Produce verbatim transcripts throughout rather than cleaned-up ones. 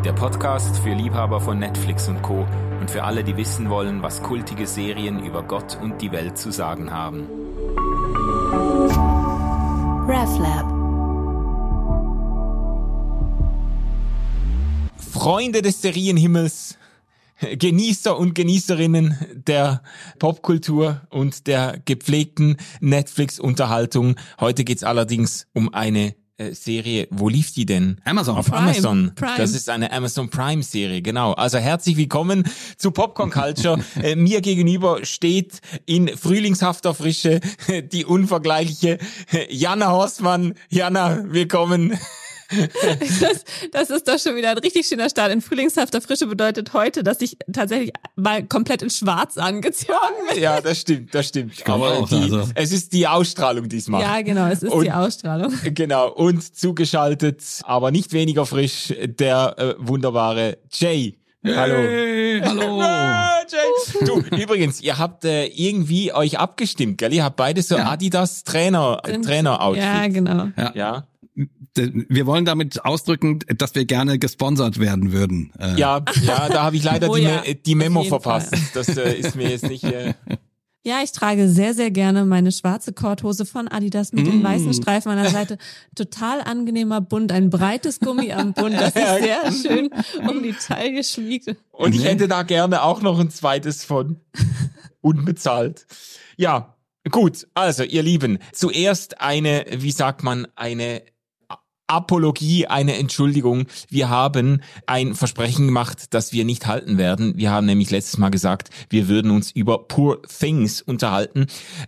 Der Podcast für Liebhaber von Netflix und Co. und für alle, die wissen wollen, was kultige Serien über Gott und die Welt zu sagen haben. RefLab. Freunde des Serienhimmels, Genießer und Genießerinnen der Popkultur und der gepflegten Netflix-Unterhaltung. Heute geht's allerdings um eine Serie. Wo lief die denn? Amazon. Auf Prime. Amazon. Prime. Das ist eine Amazon Prime Serie, genau. Also herzlich willkommen zu Popcorn Culture. äh, mir gegenüber steht in frühlingshafter Frische die unvergleichliche Jana Horstmann. Jana, willkommen. Das, das ist doch schon wieder ein richtig schöner Start. In frühlingshafter Frische bedeutet heute, dass ich tatsächlich mal komplett in Schwarz angezogen bin. Ja, das stimmt, das stimmt. Aber auch, die, also. es ist die Ausstrahlung diesmal. Ja, genau, es ist Und- die Ausstrahlung. Genau, und zugeschaltet, aber nicht weniger frisch, der äh, wunderbare Jay. Hallo. Hey, hallo. Ah, Jay. Du, übrigens, ihr habt äh, irgendwie euch abgestimmt, gell? Ihr habt beide so Ja. Adidas Trainer, Sind- Trainer-Outfit. Ja, genau. Ja. Ja. Wir wollen damit ausdrücken, dass wir gerne gesponsert werden würden. Äh, Ja, ja, da habe ich leider Oh die, ja, Me- die Memo auf jeden verpasst. Fall. Das äh, ist mir jetzt nicht... Äh, Ja, ich trage sehr, sehr gerne meine schwarze Korthose von Adidas mit den Mm. weißen Streifen an der Seite. Total angenehmer Bund, ein breites Gummi am Bund. Das ist sehr schön um die Taille schmiegt. Und ich Nee. hätte da gerne auch noch ein zweites von. Unbezahlt. Ja, gut. Also, ihr Lieben, zuerst eine, wie sagt man, eine Apologie, eine Entschuldigung. Wir haben ein Versprechen gemacht, das wir nicht halten werden. Wir haben nämlich letztes Mal gesagt, wir würden uns über Poor Things unterhalten,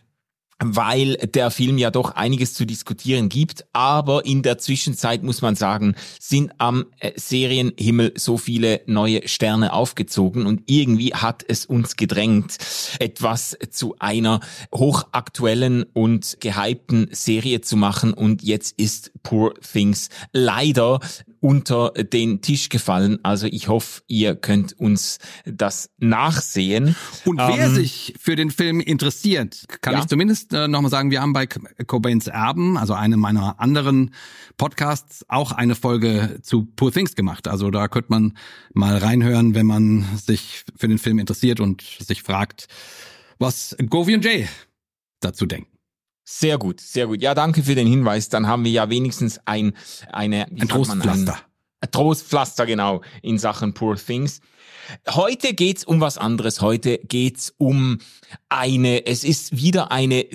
weil der Film ja doch einiges zu diskutieren gibt. Aber in der Zwischenzeit, muss man sagen, sind am äh, Serienhimmel so viele neue Sterne aufgezogen und irgendwie hat es uns gedrängt, etwas zu einer hochaktuellen und gehypten Serie zu machen. Und jetzt ist Poor Things leider unter den Tisch gefallen. Also ich hoffe, ihr könnt uns das nachsehen. Und wer Ähm, sich für den Film interessiert, kann ja. ich zumindest äh, nochmal sagen, wir haben bei Cobains Erben, also einem meiner anderen Podcasts, auch eine Folge zu Poor Things gemacht. Also da könnte man mal reinhören, wenn man sich für den Film interessiert und sich fragt, was Govi und Jay dazu denken. Sehr gut, sehr gut. Ja, danke für den Hinweis. Dann haben wir ja wenigstens ein, eine, wie Ein sagt man, Trostpflaster. Ein, ein Trostpflaster, genau, in Sachen Poor Things. Heute geht's um was anderes. Heute geht's um eine, es ist wieder eine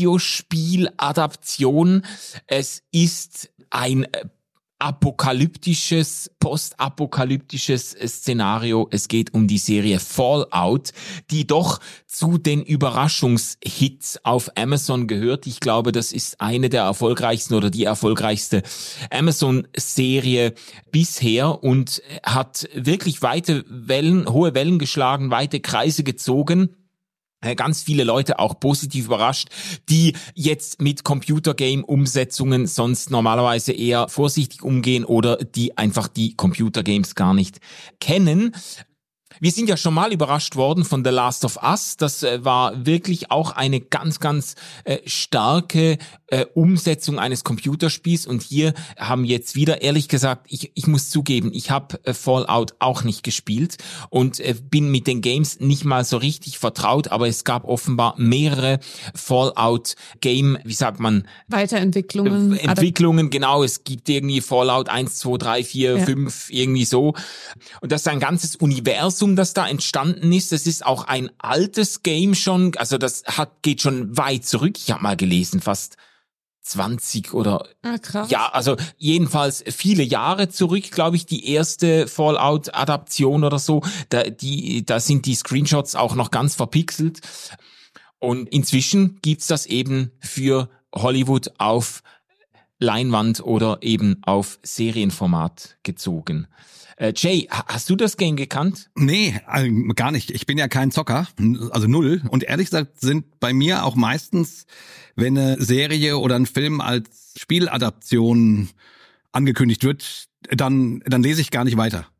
Videospieladaption. Es ist ein äh, apokalyptisches, postapokalyptisches Szenario. Es geht um die Serie Fallout, die doch zu den Überraschungshits auf Amazon gehört. Ich glaube, das ist eine der erfolgreichsten oder die erfolgreichste Amazon-Serie bisher und hat wirklich weite Wellen, hohe Wellen geschlagen, weite Kreise gezogen. Ganz viele Leute auch positiv überrascht, die jetzt mit Computergame-Umsetzungen sonst normalerweise eher vorsichtig umgehen oder die einfach die Computergames gar nicht kennen. Wir sind ja schon mal überrascht worden von The Last of Us. Das äh, war wirklich auch eine ganz, ganz äh, starke äh, Umsetzung eines Computerspiels. Und hier haben jetzt wieder, ehrlich gesagt, ich, ich muss zugeben, ich habe äh, Fallout auch nicht gespielt und äh, bin mit den Games nicht mal so richtig vertraut. Aber es gab offenbar mehrere Fallout-Game, wie sagt man, Weiterentwicklungen. Äh, Entwicklungen, genau. Es gibt irgendwie Fallout eins, zwei, drei, vier, Ja. fünf, irgendwie so. Und das ist ein ganzes Universum, das da entstanden ist. Es ist auch ein altes Game schon, also das hat geht schon weit zurück. Ich habe mal gelesen, fast zwanzig oder Ah, krass. ja, also jedenfalls viele Jahre zurück, glaube ich, die erste Fallout-Adaption oder so. Da, die, da sind die Screenshots auch noch ganz verpixelt. Und inzwischen gibt's das eben für Hollywood auf Leinwand oder eben auf Serienformat gezogen. Äh, Jay, ha- hast du das Game gekannt? Nee, äh, gar nicht. Ich bin ja kein Zocker, also null. Und ehrlich gesagt sind bei mir auch meistens, wenn eine Serie oder ein Film als Spieladaption angekündigt wird, dann dann lese ich gar nicht weiter.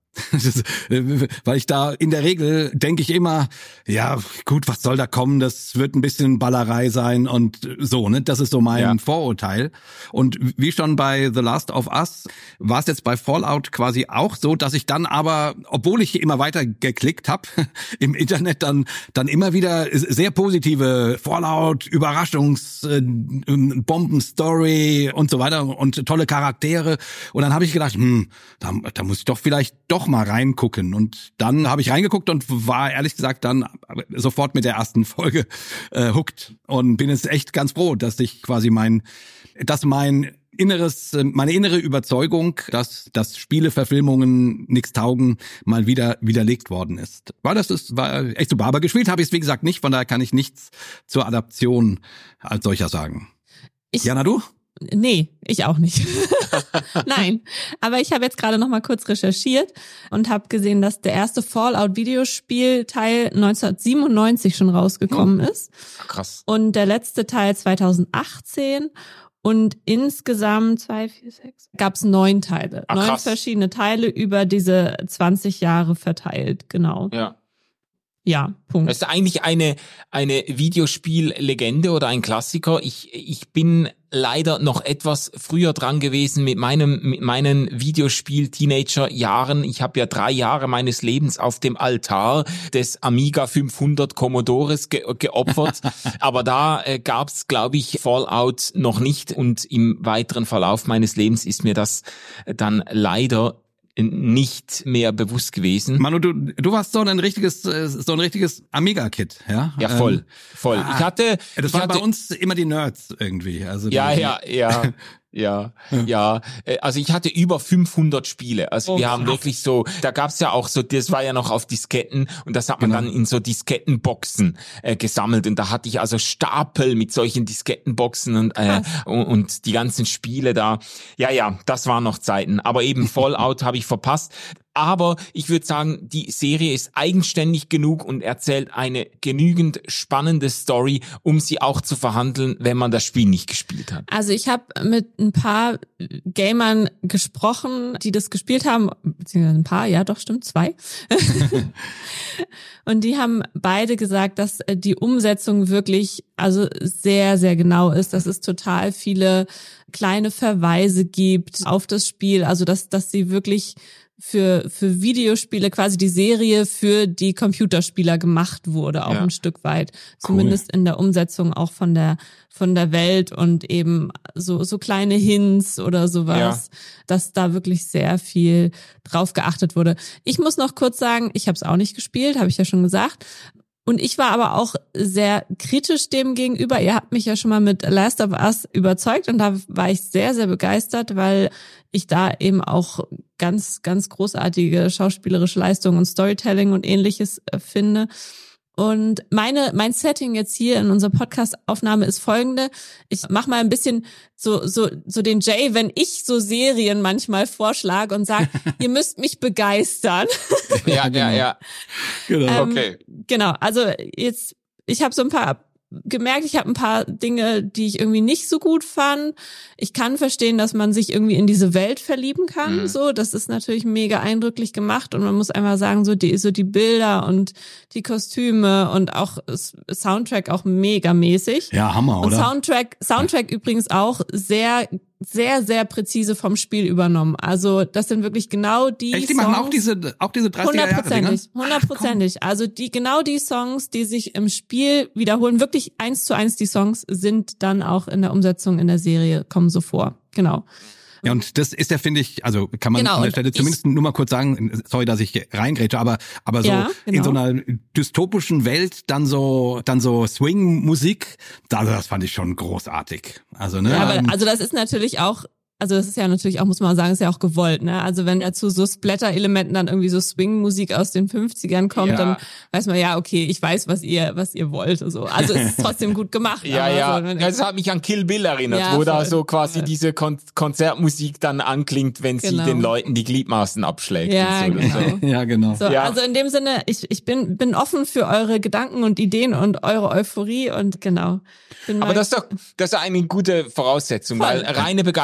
Weil ich da in der Regel denke ich immer, ja gut, was soll da kommen, das wird ein bisschen Ballerei sein und so, ne? Das ist so mein ja. Vorurteil. Und wie schon bei The Last of Us war es jetzt bei Fallout quasi auch so, dass ich dann aber, obwohl ich immer weiter geklickt habe, im Internet dann dann immer wieder sehr positive Fallout, Überraschungs, äh, Bomben-Story und so weiter und tolle Charaktere. Und dann habe ich gedacht, hm, da, da muss ich doch vielleicht doch mal reingucken. Und dann habe ich reingeguckt und war ehrlich gesagt dann sofort mit der ersten Folge äh, hooked und bin jetzt echt ganz froh, dass ich quasi mein, dass mein inneres, meine innere Überzeugung, dass, dass Spieleverfilmungen nichts taugen, mal wieder widerlegt worden ist. War das ist, war echt super. Aber gespielt habe ich es wie gesagt nicht, von daher kann ich nichts zur Adaption als solcher sagen. Ich Jana, du? Nee, ich auch nicht. Nein, aber ich habe jetzt gerade noch mal kurz recherchiert und habe gesehen, dass der erste Fallout-Videospielteil neunzehnhundertsiebenundneunzig schon rausgekommen oh. ist. Krass. Und der letzte Teil zweitausendachtzehn. Und insgesamt zwei, vier, sechs gab es neun Teile. Ach, neun krass. verschiedene Teile über diese zwanzig Jahre verteilt, genau. Ja. Ja, Punkt. Das ist eigentlich eine eine Videospiellegende oder ein Klassiker. Ich ich bin leider noch etwas früher dran gewesen mit meinem mit meinen Videospiel-Teenager-Jahren. Ich habe ja drei Jahre meines Lebens auf dem Altar des Amiga fünfhundert Commodores ge- geopfert. Aber da äh, gab's, glaube ich, Fallout noch nicht. Und im weiteren Verlauf meines Lebens ist mir das dann leider nicht mehr bewusst gewesen. Manu, du du warst so ein richtiges so ein richtiges Amiga-Kid, ja? Ja, voll, voll. Ah, ich hatte, das ich waren hatte, bei uns immer die Nerds irgendwie. Also die, ja, ja, ja. Ja, ja, also ich hatte über fünfhundert Spiele. Also oh, wir haben krass. wirklich so, da gab's ja auch so, das war ja noch auf Disketten und das hat man Genau. dann in so Diskettenboxen äh, gesammelt und da hatte ich also Stapel mit solchen Diskettenboxen und äh, und, und die ganzen Spiele da. Ja, ja, das waren noch Zeiten. Aber eben Fallout habe ich verpasst. Aber ich würde sagen, die Serie ist eigenständig genug und erzählt eine genügend spannende Story, um sie auch zu verhandeln, wenn man das Spiel nicht gespielt hat. Also ich habe mit ein paar Gamern gesprochen, die das gespielt haben, beziehungsweise ein paar, ja doch, stimmt, zwei. Und die haben beide gesagt, dass die Umsetzung wirklich also sehr, sehr genau ist, dass es total viele kleine Verweise gibt auf das Spiel, also dass, dass sie wirklich für für Videospiele quasi die Serie für die Computerspieler gemacht wurde, auch ja. ein Stück weit. Zumindest cool. In der Umsetzung auch von der von der Welt und eben so so kleine Hints oder sowas, ja. Dass da wirklich sehr viel drauf geachtet wurde. Ich muss noch kurz sagen, ich habe es auch nicht gespielt, habe ich ja schon gesagt. Und ich war aber auch sehr kritisch dem gegenüber. Ihr habt mich ja schon mal mit Last of Us überzeugt und da war ich sehr, sehr begeistert, weil ich da eben auch ganz, ganz großartige schauspielerische Leistungen und Storytelling und Ähnliches finde. Und meine, mein Setting jetzt hier in unserer Podcast-Aufnahme ist folgende. Ich mache mal ein bisschen so, so, so den Jay, wenn ich so Serien manchmal vorschlage und sage, ihr müsst mich begeistern. Ja, ja, ja. Genau. Ähm, okay. Genau, also jetzt, ich habe so ein paar gemerkt, ich habe ein paar Dinge, die ich irgendwie nicht so gut fand. Ich kann verstehen, dass man sich irgendwie in diese Welt verlieben kann. Mhm. So, das ist natürlich mega eindrücklich gemacht und man muss einfach sagen, so die so die Bilder und die Kostüme und auch Soundtrack auch mega mäßig. Ja, Hammer, oder? Und Soundtrack, Soundtrack ja. übrigens auch sehr sehr, sehr präzise vom Spiel übernommen. Also das sind wirklich genau die Echt, die Songs. machen auch diese, auch diese dreißiger Jahre Dinger? Hundertprozentig, hundertprozentig. Also die, genau die Songs, die sich im Spiel wiederholen, wirklich eins zu eins die Songs sind dann auch in der Umsetzung in der Serie, kommen so vor. Genau. Ja, und das ist ja, finde ich, also kann man genau, an der Stelle zumindest nur mal kurz sagen, sorry, dass ich reingrätsche, aber aber so ja, genau. in so einer dystopischen Welt dann so dann so Swing-Musik, das, das fand ich schon großartig. Also ne. Ja, aber also das ist natürlich auch Also das ist ja natürlich auch, muss man sagen, ist ja auch gewollt, ne? Also wenn er zu so Splatter-Elementen dann irgendwie so Swing-Musik aus den fünfzigern kommt, ja. dann weiß man, ja, okay, ich weiß, was ihr was ihr wollt. Also, also es ist trotzdem gut gemacht. Ja, aber ja, so, wenn, das hat mich an Kill Bill erinnert, ja, wo voll, da so quasi voll. diese Kon- Konzertmusik dann anklingt, wenn Genau. sie den Leuten die Gliedmaßen abschlägt. Ja, und so. genau. Ja, genau. So, Ja. Also in dem Sinne, ich ich bin bin offen für eure Gedanken und Ideen und eure Euphorie und genau. Bin Aber mal- das ist doch, das ist eine gute Voraussetzung, Voll. weil reine Begeisterung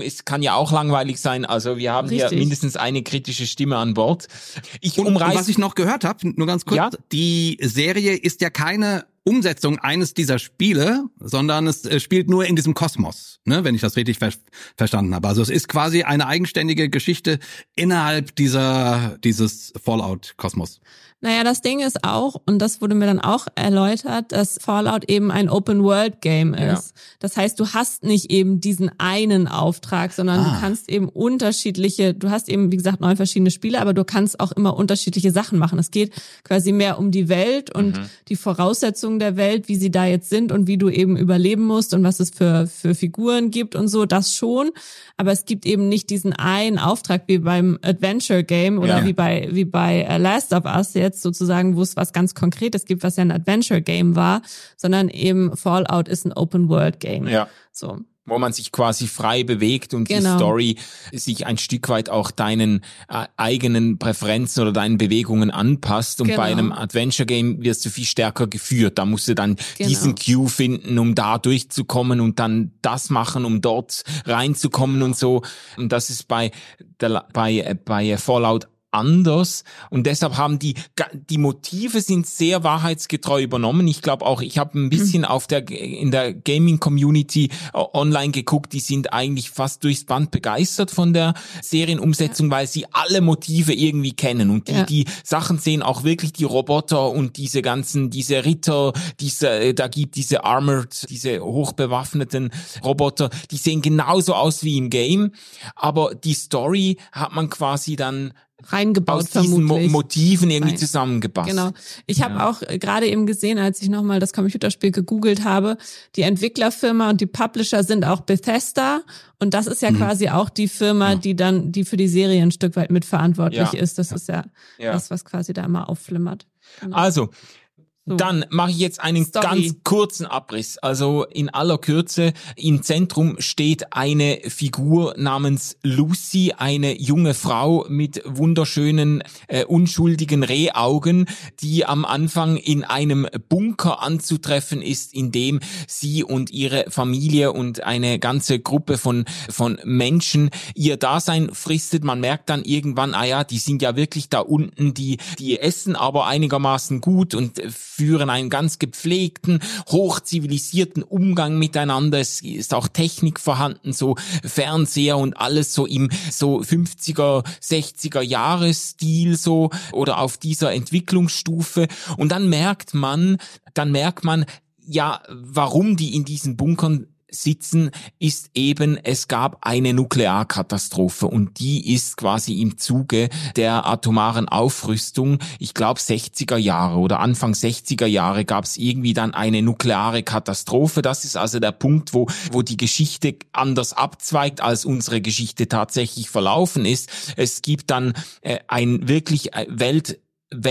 es kann ja auch langweilig sein. Also wir haben Richtig. hier mindestens eine kritische Stimme an Bord. Ich und, umreiß, und was ich noch gehört habe, nur ganz kurz, ja? Die Serie ist ja keine Umsetzung eines dieser Spiele, sondern es spielt nur in diesem Kosmos, ne, wenn ich das richtig ver- verstanden habe. Also es ist quasi eine eigenständige Geschichte innerhalb dieser dieses Fallout-Kosmos. Naja, das Ding ist auch, und das wurde mir dann auch erläutert, dass Fallout eben ein Open-World-Game ist. Ja. Das heißt, du hast nicht eben diesen einen Auftrag, sondern ah. du kannst eben unterschiedliche, du hast eben, wie gesagt, neun verschiedene Spiele, aber du kannst auch immer unterschiedliche Sachen machen. Es geht quasi mehr um die Welt und mhm. die Voraussetzungen der Welt, wie sie da jetzt sind und wie du eben überleben musst und was es für, für Figuren gibt und so, das schon. Aber es gibt eben nicht diesen einen Auftrag wie beim Adventure-Game oder ja. wie bei, wie bei Last of Us jetzt, sozusagen, wo es was ganz Konkretes gibt, was ja ein Adventure-Game war, sondern eben Fallout ist ein Open-World-Game. Ja. So. Wo man sich quasi frei bewegt und genau. die Story sich ein Stück weit auch deinen äh, eigenen Präferenzen oder deinen Bewegungen anpasst. Und genau. bei einem Adventure-Game wirst du viel stärker geführt. Da musst du dann genau. diesen Cue finden, um da durchzukommen und dann das machen, um dort reinzukommen und so. Und das ist bei, der, bei, bei Fallout anders und deshalb haben die die Motive sind sehr wahrheitsgetreu übernommen. Ich glaube auch, ich habe ein bisschen mhm. auf der in der Gaming Community uh, online geguckt, die sind eigentlich fast durchs Band begeistert von der Serienumsetzung, ja. weil sie alle Motive irgendwie kennen und die ja. die Sachen sehen auch wirklich die Roboter und diese ganzen diese Ritter, diese da gibt diese Armored, diese hochbewaffneten Roboter, die sehen genauso aus wie im Game, aber die Story hat man quasi dann reingebaut, aus diesen vermutlich. Mo- Motiven irgendwie Nein. zusammengepasst. Genau. Ich habe ja. auch gerade eben gesehen, als ich nochmal das Computerspiel gegoogelt habe, die Entwicklerfirma und die Publisher sind auch Bethesda und das ist ja mhm. quasi auch die Firma, ja. die dann, die für die Serie ein Stück weit mitverantwortlich ja. ist. Das ja. ist ja, ja das, was quasi da immer aufflimmert. Genau. Also, So. Dann mache ich jetzt einen Story. ganz kurzen Abriss. Also in aller Kürze, im Zentrum steht eine Figur namens Lucy, eine junge Frau mit wunderschönen, äh, unschuldigen Rehaugen, die am Anfang in einem Bunker anzutreffen ist, in dem sie und ihre Familie und eine ganze Gruppe von von Menschen ihr Dasein fristet. Man merkt dann irgendwann, ah ja, die sind ja wirklich da unten, die die essen aber einigermaßen gut und führen einen ganz gepflegten, hochzivilisierten Umgang miteinander. Es ist auch Technik vorhanden, so Fernseher und alles so im so fünfziger, sechziger Jahresstil so oder auf dieser Entwicklungsstufe. Und dann merkt man, dann merkt man, ja, warum die in diesen Bunkern sitzen, ist eben, es gab eine Nuklearkatastrophe und die ist quasi im Zuge der atomaren Aufrüstung, ich glaube sechziger Jahre oder Anfang sechziger Jahre gab es irgendwie dann eine nukleare Katastrophe. Das ist also der Punkt, wo wo die Geschichte anders abzweigt, als unsere Geschichte tatsächlich verlaufen ist. Es gibt dann äh, ein wirklich äh, Welt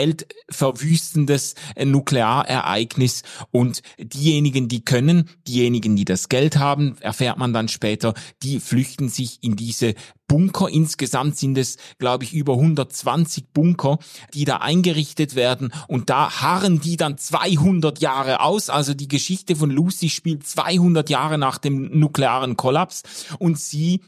weltverwüstendes Nuklearereignis und diejenigen, die können, diejenigen, die das Geld haben, erfährt man dann später, die flüchten sich in diese Bunker. Insgesamt sind es, glaube ich, über hundertzwanzig Bunker, die da eingerichtet werden und da harren die dann zweihundert Jahre aus. Also die Geschichte von Lucy spielt zweihundert Jahre nach dem nuklearen Kollaps und sie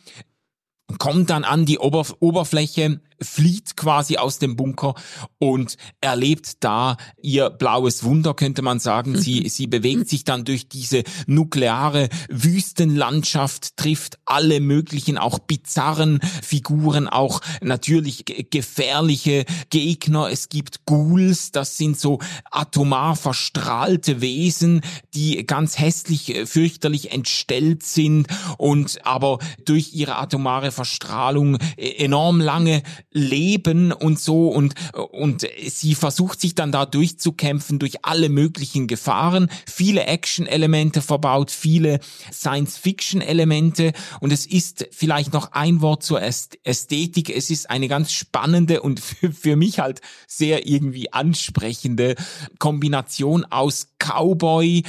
kommt dann an die Oberf- Oberfläche, flieht quasi aus dem Bunker und erlebt da ihr blaues Wunder, könnte man sagen. Sie, sie bewegt sich dann durch diese nukleare Wüstenlandschaft, trifft alle möglichen, auch bizarren Figuren, auch natürlich g- gefährliche Gegner. Es gibt Ghouls, das sind so atomar verstrahlte Wesen, die ganz hässlich, fürchterlich entstellt sind und aber durch ihre atomare Verstrahlung enorm lange leben und so und und sie versucht sich dann da durchzukämpfen durch alle möglichen Gefahren, viele Action-Elemente verbaut, viele Science-Fiction-Elemente und es ist vielleicht noch ein Wort zur Ästhetik, es ist eine ganz spannende und für, für mich halt sehr irgendwie ansprechende Kombination aus Cowboy,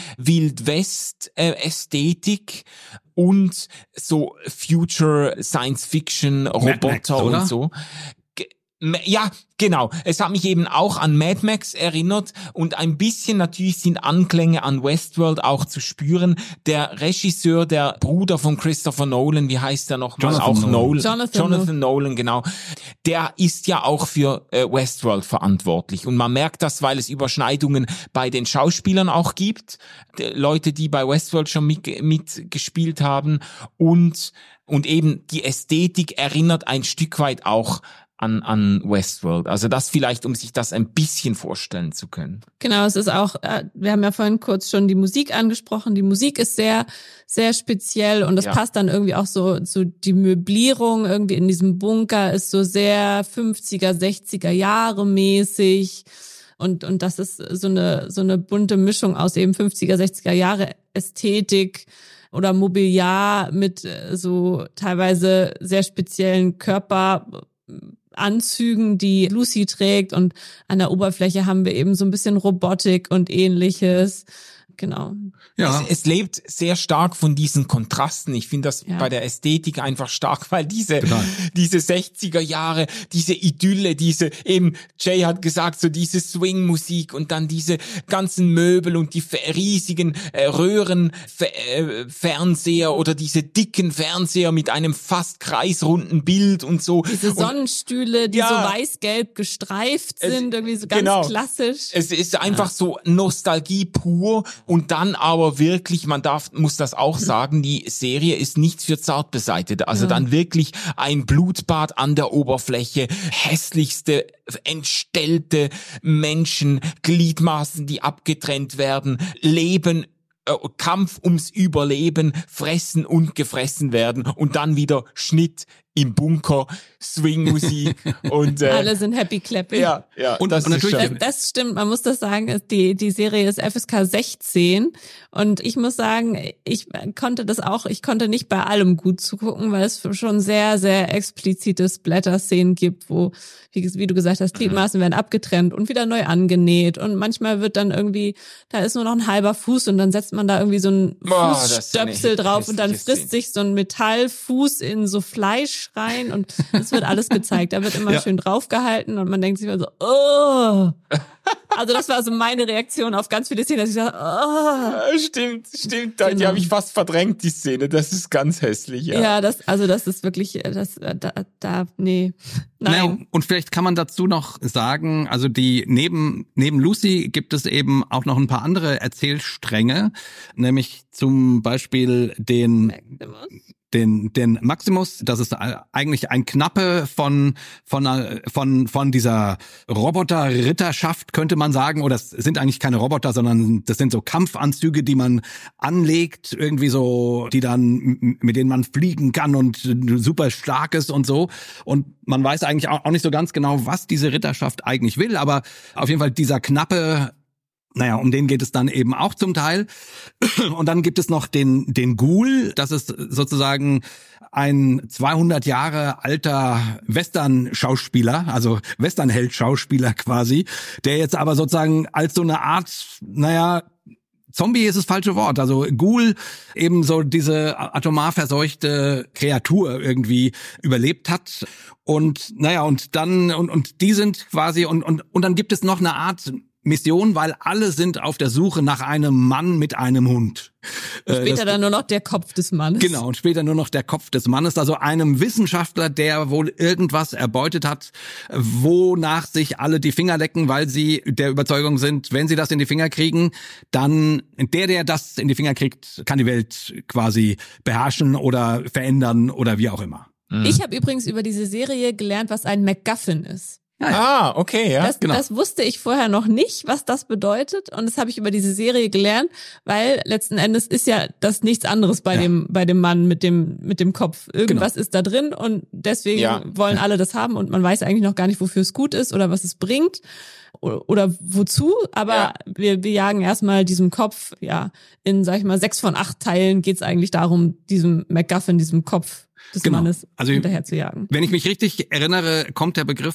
Wild-West-Ästhetik und so Future Science Fiction Roboter und so. Ja, genau. Es hat mich eben auch an Mad Max erinnert und ein bisschen natürlich sind Anklänge an Westworld auch zu spüren. Der Regisseur, der Bruder von Christopher Nolan, wie heißt der nochmal? Jonathan Auch Nolan. Nolan. Jonathan, Jonathan Nolan, genau. Der ist ja auch für äh, Westworld verantwortlich und man merkt das, weil es Überschneidungen bei den Schauspielern auch gibt. Die Leute, die bei Westworld schon mit, mitgespielt haben und und eben die Ästhetik erinnert ein Stück weit auch an an Westworld. Also das vielleicht, um sich das ein bisschen vorstellen zu können. Genau, es ist auch, wir haben ja vorhin kurz schon die Musik angesprochen. Die Musik ist sehr, sehr speziell und das ja. passt dann irgendwie auch so, so die Möblierung irgendwie in diesem Bunker ist so sehr fünfziger, sechziger Jahre mäßig. Und, und das ist so eine, so eine bunte Mischung aus eben fünfziger, sechziger Jahre Ästhetik oder Mobiliar mit so teilweise sehr speziellen Körperanzügen, die Lucy trägt, und an der Oberfläche haben wir eben so ein bisschen Robotik und Ähnliches. Genau. Ja. Es, es lebt sehr stark von diesen Kontrasten. Ich finde das ja. bei der Ästhetik einfach stark, weil diese Total. diese sechziger Jahre, diese Idylle, diese eben, Jay hat gesagt, so diese Swing-Musik und dann diese ganzen Möbel und die riesigen äh, Röhrenfernseher äh, oder diese dicken Fernseher mit einem fast kreisrunden Bild und so. Diese Sonnenstühle, die ja, so weiß-gelb gestreift sind, es, irgendwie so ganz genau. klassisch. Es ist einfach ja. so Nostalgie pur. Und dann aber wirklich, man darf, muss das auch sagen, die Serie ist nichts für Zartbeseitete. Also ja. dann wirklich ein Blutbad an der Oberfläche, hässlichste, entstellte Menschen, Gliedmaßen, die abgetrennt werden, Leben, äh, Kampf ums Überleben, fressen und gefressen werden und dann wieder Schnitt im Bunker, Swing-Musik und äh, alle sind happy clapping. Ja, ja. Und, das, und natürlich, das, das stimmt. Man muss das sagen. Die die Serie ist F S K sechzehn und ich muss sagen, ich konnte das auch. Ich konnte nicht bei allem gut zugucken, weil es schon sehr sehr explizite Splatter-Szenen gibt, wo wie, wie du gesagt hast, Gliedmaßen werden abgetrennt und wieder neu angenäht und manchmal wird dann irgendwie, da ist nur noch ein halber Fuß und dann setzt man da irgendwie so einen Boah, Fußstöpsel drauf und dann frisst Szene. sich so ein Metallfuß in so Fleisch rein und es wird alles gezeigt. Da wird immer ja. schön draufgehalten und man denkt sich immer so, oh. Also das war so meine Reaktion auf ganz viele Szenen, dass ich sage, oh. Stimmt, stimmt. Genau. Die habe ich fast verdrängt, die Szene. Das ist ganz hässlich, ja. Ja, das, also das ist wirklich, das, da, da, nee. Nein. Naja, und vielleicht kann man dazu noch sagen, also die, neben, neben Lucy gibt es eben auch noch ein paar andere Erzählstränge, nämlich zum Beispiel den, den den Maximus, das ist eigentlich ein Knappe von von von von dieser Roboter-Ritterschaft, könnte man sagen, oder es sind eigentlich keine Roboter, sondern das sind so Kampfanzüge, die man anlegt, irgendwie so, die dann, mit denen man fliegen kann und super stark ist und so, und man weiß eigentlich auch nicht so ganz genau, was diese Ritterschaft eigentlich will, aber auf jeden Fall dieser Knappe, naja, um den geht es dann eben auch zum Teil. Und dann gibt es noch den den Ghoul, das ist sozusagen ein zweihundert Jahre alter Western-Schauspieler, also Westernheld-Schauspieler quasi, der jetzt aber sozusagen als so eine Art, naja, Zombie ist das falsche Wort, also Ghoul, eben so diese atomar verseuchte Kreatur irgendwie überlebt hat. Und naja, und dann, und und die sind quasi, und und und dann gibt es noch eine Art Mission, weil alle sind auf der Suche nach einem Mann mit einem Hund. Später das, dann nur noch der Kopf des Mannes. Genau, und später nur noch der Kopf des Mannes, also einem Wissenschaftler, der wohl irgendwas erbeutet hat, wonach sich alle die Finger lecken, weil sie der Überzeugung sind, wenn sie das in die Finger kriegen, dann der, der das in die Finger kriegt, kann die Welt quasi beherrschen oder verändern oder wie auch immer. Mhm. Ich habe übrigens über diese Serie gelernt, was ein MacGuffin ist. Ja, ja. Ah, okay, ja. Das, genau. das wusste ich vorher noch nicht, was das bedeutet, und das habe ich über diese Serie gelernt, weil letzten Endes ist ja das nichts anderes bei ja. dem bei dem Mann mit dem mit dem Kopf. Irgendwas genau. ist da drin und deswegen ja. wollen alle das haben und man weiß eigentlich noch gar nicht, wofür es gut ist oder was es bringt oder, oder wozu, aber ja. wir, wir jagen erstmal diesem Kopf, ja, in, sag ich mal, sechs von acht Teilen geht's eigentlich darum, diesem MacGuffin, diesem Kopf des genau. Mannes also, hinterher zu jagen. Wenn ich mich richtig erinnere, kommt der Begriff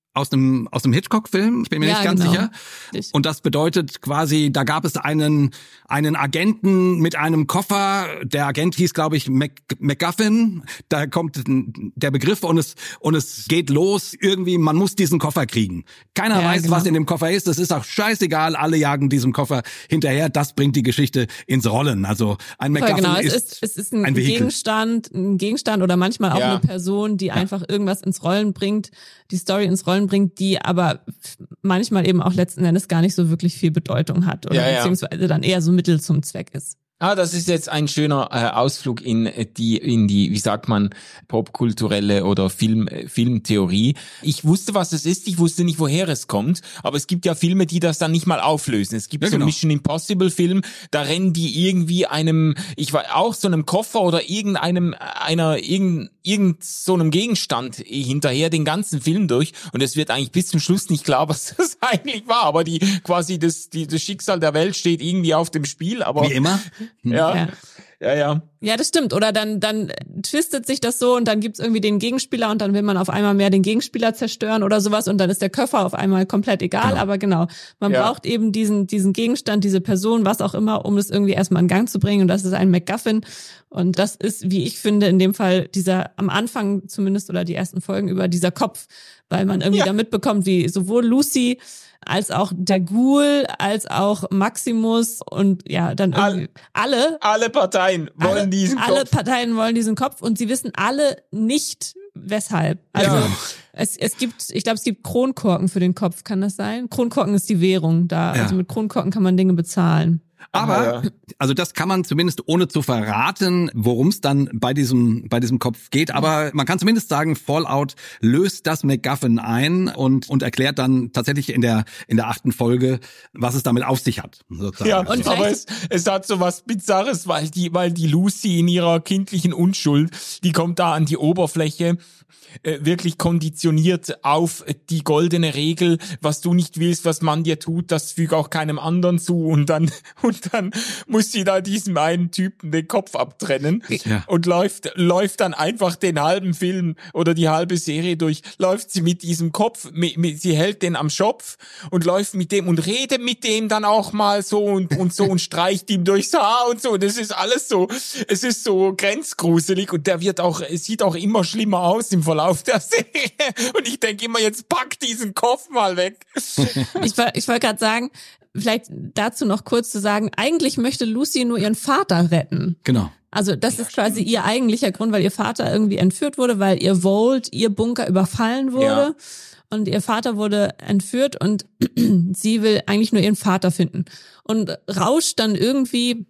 aus einem aus einem Hitchcock-Film, ich bin mir ja, nicht ganz genau. sicher. Ich. Und das bedeutet quasi, da gab es einen einen Agenten mit einem Koffer. Der Agent hieß, glaube ich, Mac, MacGuffin. Da kommt der Begriff und es und es geht los. Irgendwie, man muss diesen Koffer kriegen. Keiner ja, weiß, genau. was in dem Koffer ist. Es ist auch scheißegal. Alle jagen diesem Koffer hinterher. Das bringt die Geschichte ins Rollen. Also ein MacGuffin genau. ist, es ist es ist ein, ein Vehikel. Gegenstand, ein Gegenstand oder manchmal auch ja. eine Person, die ja. einfach irgendwas ins Rollen bringt, die Story ins Rollen bringt, die aber manchmal eben auch letzten Endes gar nicht so wirklich viel Bedeutung hat oder ja, ja. beziehungsweise dann eher so Mittel zum Zweck ist. Ah, das ist jetzt ein schöner äh, Ausflug in die, in die, wie sagt man, popkulturelle oder Film, äh, Filmtheorie. Ich wusste, was es ist, ich wusste nicht, woher es kommt, aber es gibt ja Filme, die das dann nicht mal auflösen. Es gibt ja, so einen genau. Mission Impossible Film, da rennen die irgendwie einem, ich war auch so einem Koffer oder irgendeinem, einer, irgend, irgend so einem Gegenstand hinterher den ganzen Film durch und es wird eigentlich bis zum Schluss nicht klar, was das eigentlich war, aber die, quasi das, die, das Schicksal der Welt steht irgendwie auf dem Spiel, aber. Wie immer. Ja, ja, ja, ja. Ja, das stimmt. Oder dann dann twistet sich das so und dann gibt's irgendwie den Gegenspieler und dann will man auf einmal mehr den Gegenspieler zerstören oder sowas und dann ist der Koffer auf einmal komplett egal. Genau. Aber genau, man ja. braucht eben diesen diesen Gegenstand, diese Person, was auch immer, um es irgendwie erstmal in Gang zu bringen und das ist ein MacGuffin. Und das ist, wie ich finde, in dem Fall dieser am Anfang zumindest oder die ersten Folgen über dieser Kopf, weil man irgendwie ja. da mitbekommt, wie sowohl Lucy als auch der Ghoul, als auch Maximus und ja, dann irgendwie alle. Alle Parteien wollen alle, diesen Kopf. Alle Parteien wollen diesen Kopf und sie wissen alle nicht, weshalb. Also ja. es, es gibt, ich glaube, es gibt Kronkorken für den Kopf, kann das sein? Kronkorken ist die Währung da. Ja. Also mit Kronkorken kann man Dinge bezahlen. Aber, Aha, ja. also das kann man zumindest ohne zu verraten, worum es dann bei diesem bei diesem Kopf geht. Aber man kann zumindest sagen, Fallout löst das MacGuffin ein und und erklärt dann tatsächlich in der in der achten Folge, was es damit auf sich hat. Sozusagen. Ja, und aber es, es hat so was Bizarres, weil die weil die Lucy in ihrer kindlichen Unschuld, die kommt da an die Oberfläche. Äh, wirklich konditioniert auf die goldene Regel, was du nicht willst, was man dir tut, das füge auch keinem anderen zu und dann und dann muss sie da diesem einen Typen den Kopf abtrennen ja. und läuft läuft dann einfach den halben Film oder die halbe Serie durch, läuft sie mit diesem Kopf, mit, mit, sie hält den am Schopf und läuft mit dem und redet mit dem dann auch mal so und und so und streicht ihm durchs Haar und so, das ist alles so, es ist so grenzgruselig und der wird auch, es sieht auch immer schlimmer aus im Verlauf auf der Serie. Und ich denke immer, jetzt pack diesen Kopf mal weg. Ich, ich wollte gerade sagen, vielleicht dazu noch kurz zu sagen, eigentlich möchte Lucy nur ihren Vater retten. Genau. Also das ja, ist quasi stimmt. ihr eigentlicher Grund, weil ihr Vater irgendwie entführt wurde, weil ihr Vault, ihr Bunker überfallen wurde. Ja. Und ihr Vater wurde entführt und sie will eigentlich nur ihren Vater finden. Und rauscht dann irgendwie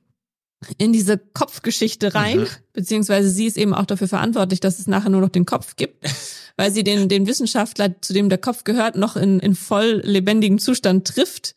in diese Kopfgeschichte rein, mhm. beziehungsweise sie ist eben auch dafür verantwortlich, dass es nachher nur noch den Kopf gibt, weil sie den den Wissenschaftler, zu dem der Kopf gehört, noch in in voll lebendigem Zustand trifft.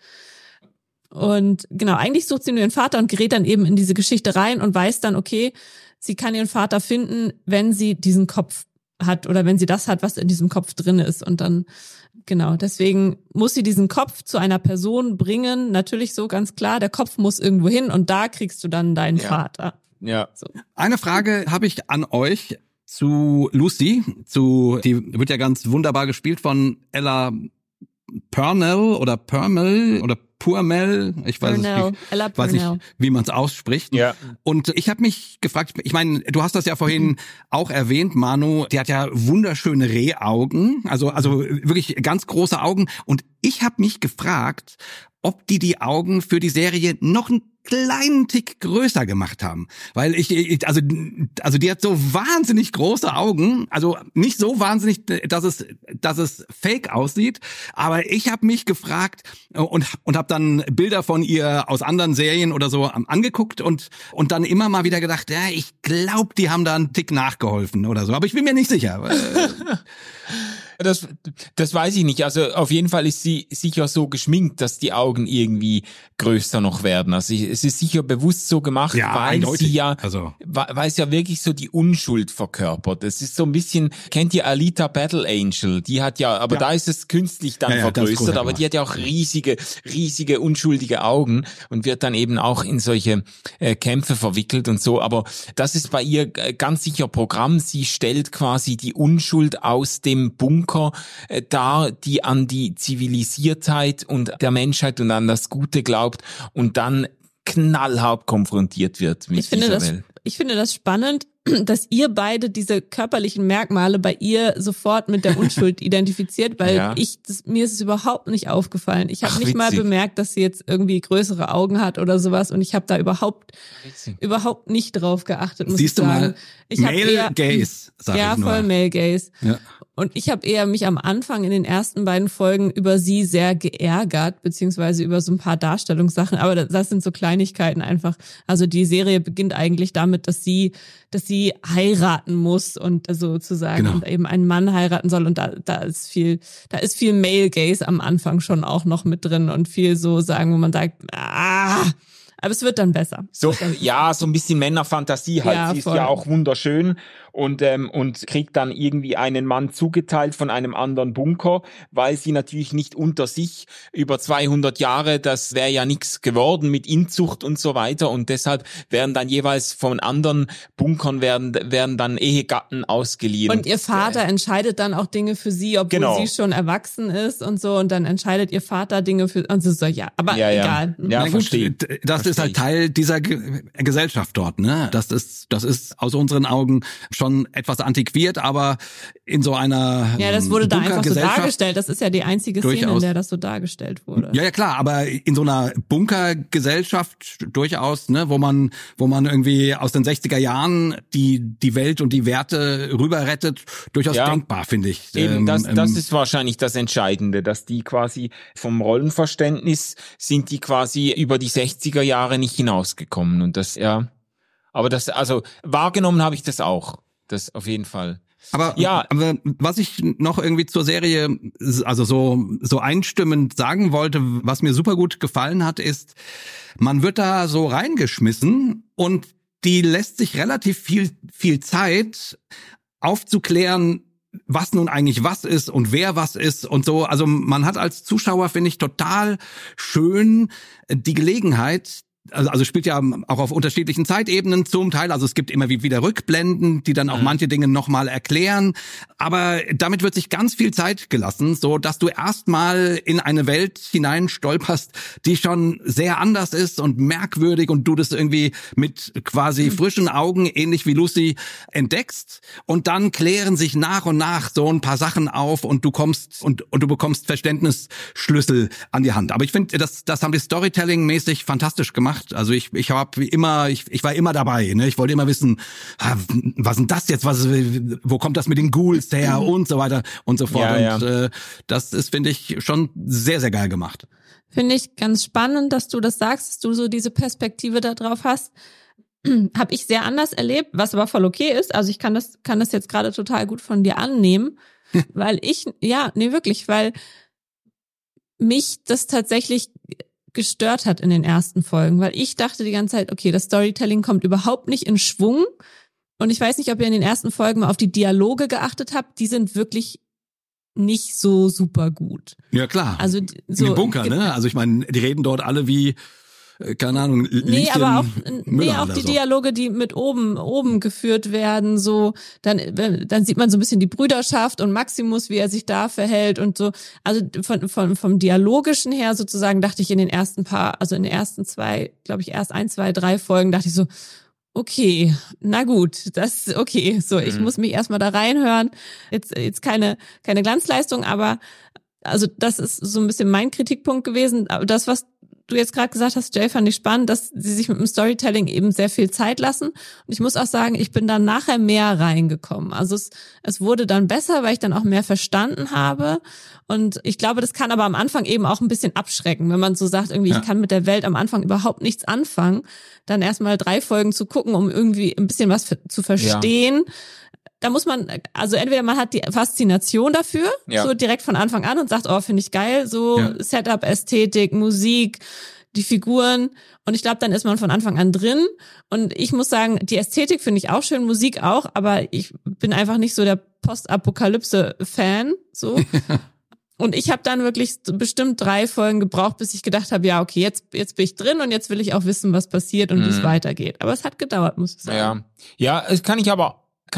Und genau, eigentlich sucht sie nur ihren Vater und gerät dann eben in diese Geschichte rein und weiß dann, okay, sie kann ihren Vater finden, wenn sie diesen Kopf hat oder wenn sie das hat, was in diesem Kopf drin ist. Und dann, genau, deswegen muss sie diesen Kopf zu einer Person bringen. Natürlich so ganz klar, der Kopf muss irgendwo hin und da kriegst du dann deinen ja. Vater. Ja. So. Eine Frage habe ich an euch zu Lucy. Zu, die wird ja ganz wunderbar gespielt von Ella Purnell oder Purnell oder Purnell, ich weiß Purnell. nicht, wie, Ella weiß nicht, Purnell. wie man es ausspricht. Ja. Und ich habe mich gefragt, ich meine, du hast das ja vorhin mhm. auch erwähnt, Manu, die hat ja wunderschöne Rehaugen, also also wirklich ganz große Augen. Und ich habe mich gefragt, ob die die Augen für die Serie noch ein kleinen Tick größer gemacht haben, weil ich, ich also also die hat so wahnsinnig große Augen, also nicht so wahnsinnig, dass es dass es fake aussieht, aber ich habe mich gefragt und und habe dann Bilder von ihr aus anderen Serien oder so angeguckt und und dann immer mal wieder gedacht, ja, ich glaube, die haben da einen Tick nachgeholfen oder so, aber ich bin mir nicht sicher. Das, das weiß ich nicht. Also auf jeden Fall ist sie sicher so geschminkt, dass die Augen irgendwie größer noch werden. Also es ist sicher bewusst so gemacht, ja, weil eindeutig. sie ja, also. weil es ja wirklich so die Unschuld verkörpert. Es ist so ein bisschen, kennt ihr Alita Battle Angel? Die hat ja, aber ja. da ist es künstlich dann ja, ja, vergrößert, aber die hat ja auch riesige, riesige, unschuldige Augen und wird dann eben auch in solche äh, Kämpfe verwickelt und so. Aber das ist bei ihr ganz sicher Programm. Sie stellt quasi die Unschuld aus dem Bunker Bunker äh, dar, die an die Zivilisiertheit und der Menschheit und an das Gute glaubt und dann knallhart konfrontiert wird mit ich finde dieser das, Welt. Ich finde das spannend, dass ihr beide diese körperlichen Merkmale bei ihr sofort mit der Unschuld identifiziert, weil ja. ich das, mir ist es überhaupt nicht aufgefallen. Ich habe nicht witzig. mal bemerkt, dass sie jetzt irgendwie größere Augen hat oder sowas und ich habe da überhaupt witzig. überhaupt nicht drauf geachtet, muss Siehst ich sagen. du mal, ich Male eher, Gaze, sag ja, ich nur. voll Male Gaze. Ja. Und ich habe eher mich am Anfang in den ersten beiden Folgen über sie sehr geärgert, beziehungsweise über so ein paar Darstellungssachen. Aber das sind so Kleinigkeiten einfach. Also die Serie beginnt eigentlich damit, dass sie, dass sie heiraten muss und sozusagen Genau. und eben einen Mann heiraten soll. Und da, da ist viel, da ist viel Male Gaze am Anfang schon auch noch mit drin und viel so sagen, wo man sagt, ah. Aber es wird dann besser. So, ja, so ein bisschen Männerfantasie halt. Ja, sie ist voll. ja auch wunderschön und ähm, und kriegt dann irgendwie einen Mann zugeteilt von einem anderen Bunker, weil sie natürlich nicht unter sich über zweihundert Jahre, das wäre ja nichts geworden mit Inzucht und so weiter und deshalb werden dann jeweils von anderen Bunkern werden werden dann Ehegatten ausgeliehen. Und ihr Vater äh, entscheidet dann auch Dinge für sie, obwohl genau. sie schon erwachsen ist und so und dann entscheidet ihr Vater Dinge für und so, ja, aber ja, ja. egal. Ja, Na gut, verstehe. das Versteh ist halt ich. Teil dieser Ge- Gesellschaft dort, ne? Das ist, das ist aus unseren Augen schon etwas antiquiert, aber in so einer Ja, das wurde da einfach so Bunkergesellschaft- dargestellt. Das ist ja die einzige Szene, Durchaus. in der das so dargestellt wurde. Ja, ja, klar, aber in so einer Bunkergesellschaft durchaus, ne, wo man, wo man irgendwie aus den sechziger Jahren die, die Welt und die Werte rüber rettet, durchaus Ja. denkbar, finde ich. Eben, Ähm, das, das ähm, ist wahrscheinlich das Entscheidende, dass die quasi vom Rollenverständnis sind die quasi über die sechziger Jahre nicht hinausgekommen und das, ja, aber das, also wahrgenommen habe ich das auch, das auf jeden Fall. Aber, Ja. aber was ich noch irgendwie zur Serie, also so, so einstimmend sagen wollte, was mir super gut gefallen hat, ist, man wird da so reingeschmissen und die lässt sich relativ viel, viel Zeit aufzuklären, was nun eigentlich was ist und wer was ist und so. Also man hat als Zuschauer, finde ich, total schön die Gelegenheit, also, also spielt ja auch auf unterschiedlichen Zeitebenen zum Teil. Also es gibt immer wieder Rückblenden, die dann auch Mhm. manche Dinge nochmal erklären. Aber damit wird sich ganz viel Zeit gelassen, so dass du erstmal in eine Welt hinein stolperst, die schon sehr anders ist und merkwürdig und du das irgendwie mit quasi frischen Augen, ähnlich wie Lucy, entdeckst. Und dann klären sich nach und nach so ein paar Sachen auf und du kommst und, und du bekommst Verständnisschlüssel an die Hand. Aber ich finde, das, das haben die Storytelling-mäßig fantastisch gemacht. Also ich, ich habe immer, ich, ich war immer dabei. Ne? Ich wollte immer wissen, ah, was ist denn das jetzt? Was, wo kommt das mit den Ghouls her und so weiter und so fort. Ja, und ja. Äh, das ist, finde ich, schon sehr, sehr geil gemacht. Finde ich ganz spannend, dass du das sagst, dass du so diese Perspektive da drauf hast. Habe ich sehr anders erlebt, was aber voll okay ist. Also ich kann das, kann das jetzt gerade total gut von dir annehmen, weil ich, ja, nee, wirklich, weil mich das tatsächlich gestört hat in den ersten Folgen, weil ich dachte die ganze Zeit, okay, das Storytelling kommt überhaupt nicht in Schwung und ich weiß nicht, ob ihr in den ersten Folgen mal auf die Dialoge geachtet habt, die sind wirklich nicht so super gut. Ja, klar. Also so in den Bunker, ne? Also ich meine, die reden dort alle wie, äh, keine Ahnung, Nee, Lieschen aber auch, nee, Müller auch oder die so. Dialoge, die mit oben, oben geführt werden, so, dann, dann sieht man so ein bisschen die Brüderschaft und Maximus, wie er sich da verhält und so. Also von, von, vom Dialogischen her sozusagen dachte ich in den ersten paar, also in den ersten zwei, glaube ich, erst ein, zwei, drei Folgen dachte ich so, okay, na gut, das ist okay. So, ich Mhm. muss mich erstmal da reinhören. Jetzt, jetzt keine, keine Glanzleistung, aber also das ist so ein bisschen mein Kritikpunkt gewesen. Aber das, was du jetzt gerade gesagt hast, Jay, fand ich spannend, dass sie sich mit dem Storytelling eben sehr viel Zeit lassen. Und ich muss auch sagen, ich bin dann nachher mehr reingekommen. Also es, es wurde dann besser, weil ich dann auch mehr verstanden habe. Und ich glaube, das kann aber am Anfang eben auch ein bisschen abschrecken, wenn man so sagt, irgendwie, Ja. ich kann mit der Welt am Anfang überhaupt nichts anfangen, dann erstmal drei Folgen zu gucken, um irgendwie ein bisschen was für, zu verstehen. Da muss man, also entweder man hat die Faszination dafür, Ja. so direkt von Anfang an und sagt, oh, finde ich geil, so Ja. Setup, Ästhetik, Musik, die Figuren. Und ich glaube, dann ist man von Anfang an drin. Und ich muss sagen, die Ästhetik finde ich auch schön, Musik auch, aber ich bin einfach nicht so der Postapokalypse-Fan, so. Und ich habe dann wirklich bestimmt drei Folgen gebraucht, bis ich gedacht habe, ja, okay, jetzt jetzt bin ich drin und jetzt will ich auch wissen, was passiert und wie es Mhm. weitergeht. Aber es hat gedauert, muss ich sagen. Ja, ja, es kann ich aber, kann ich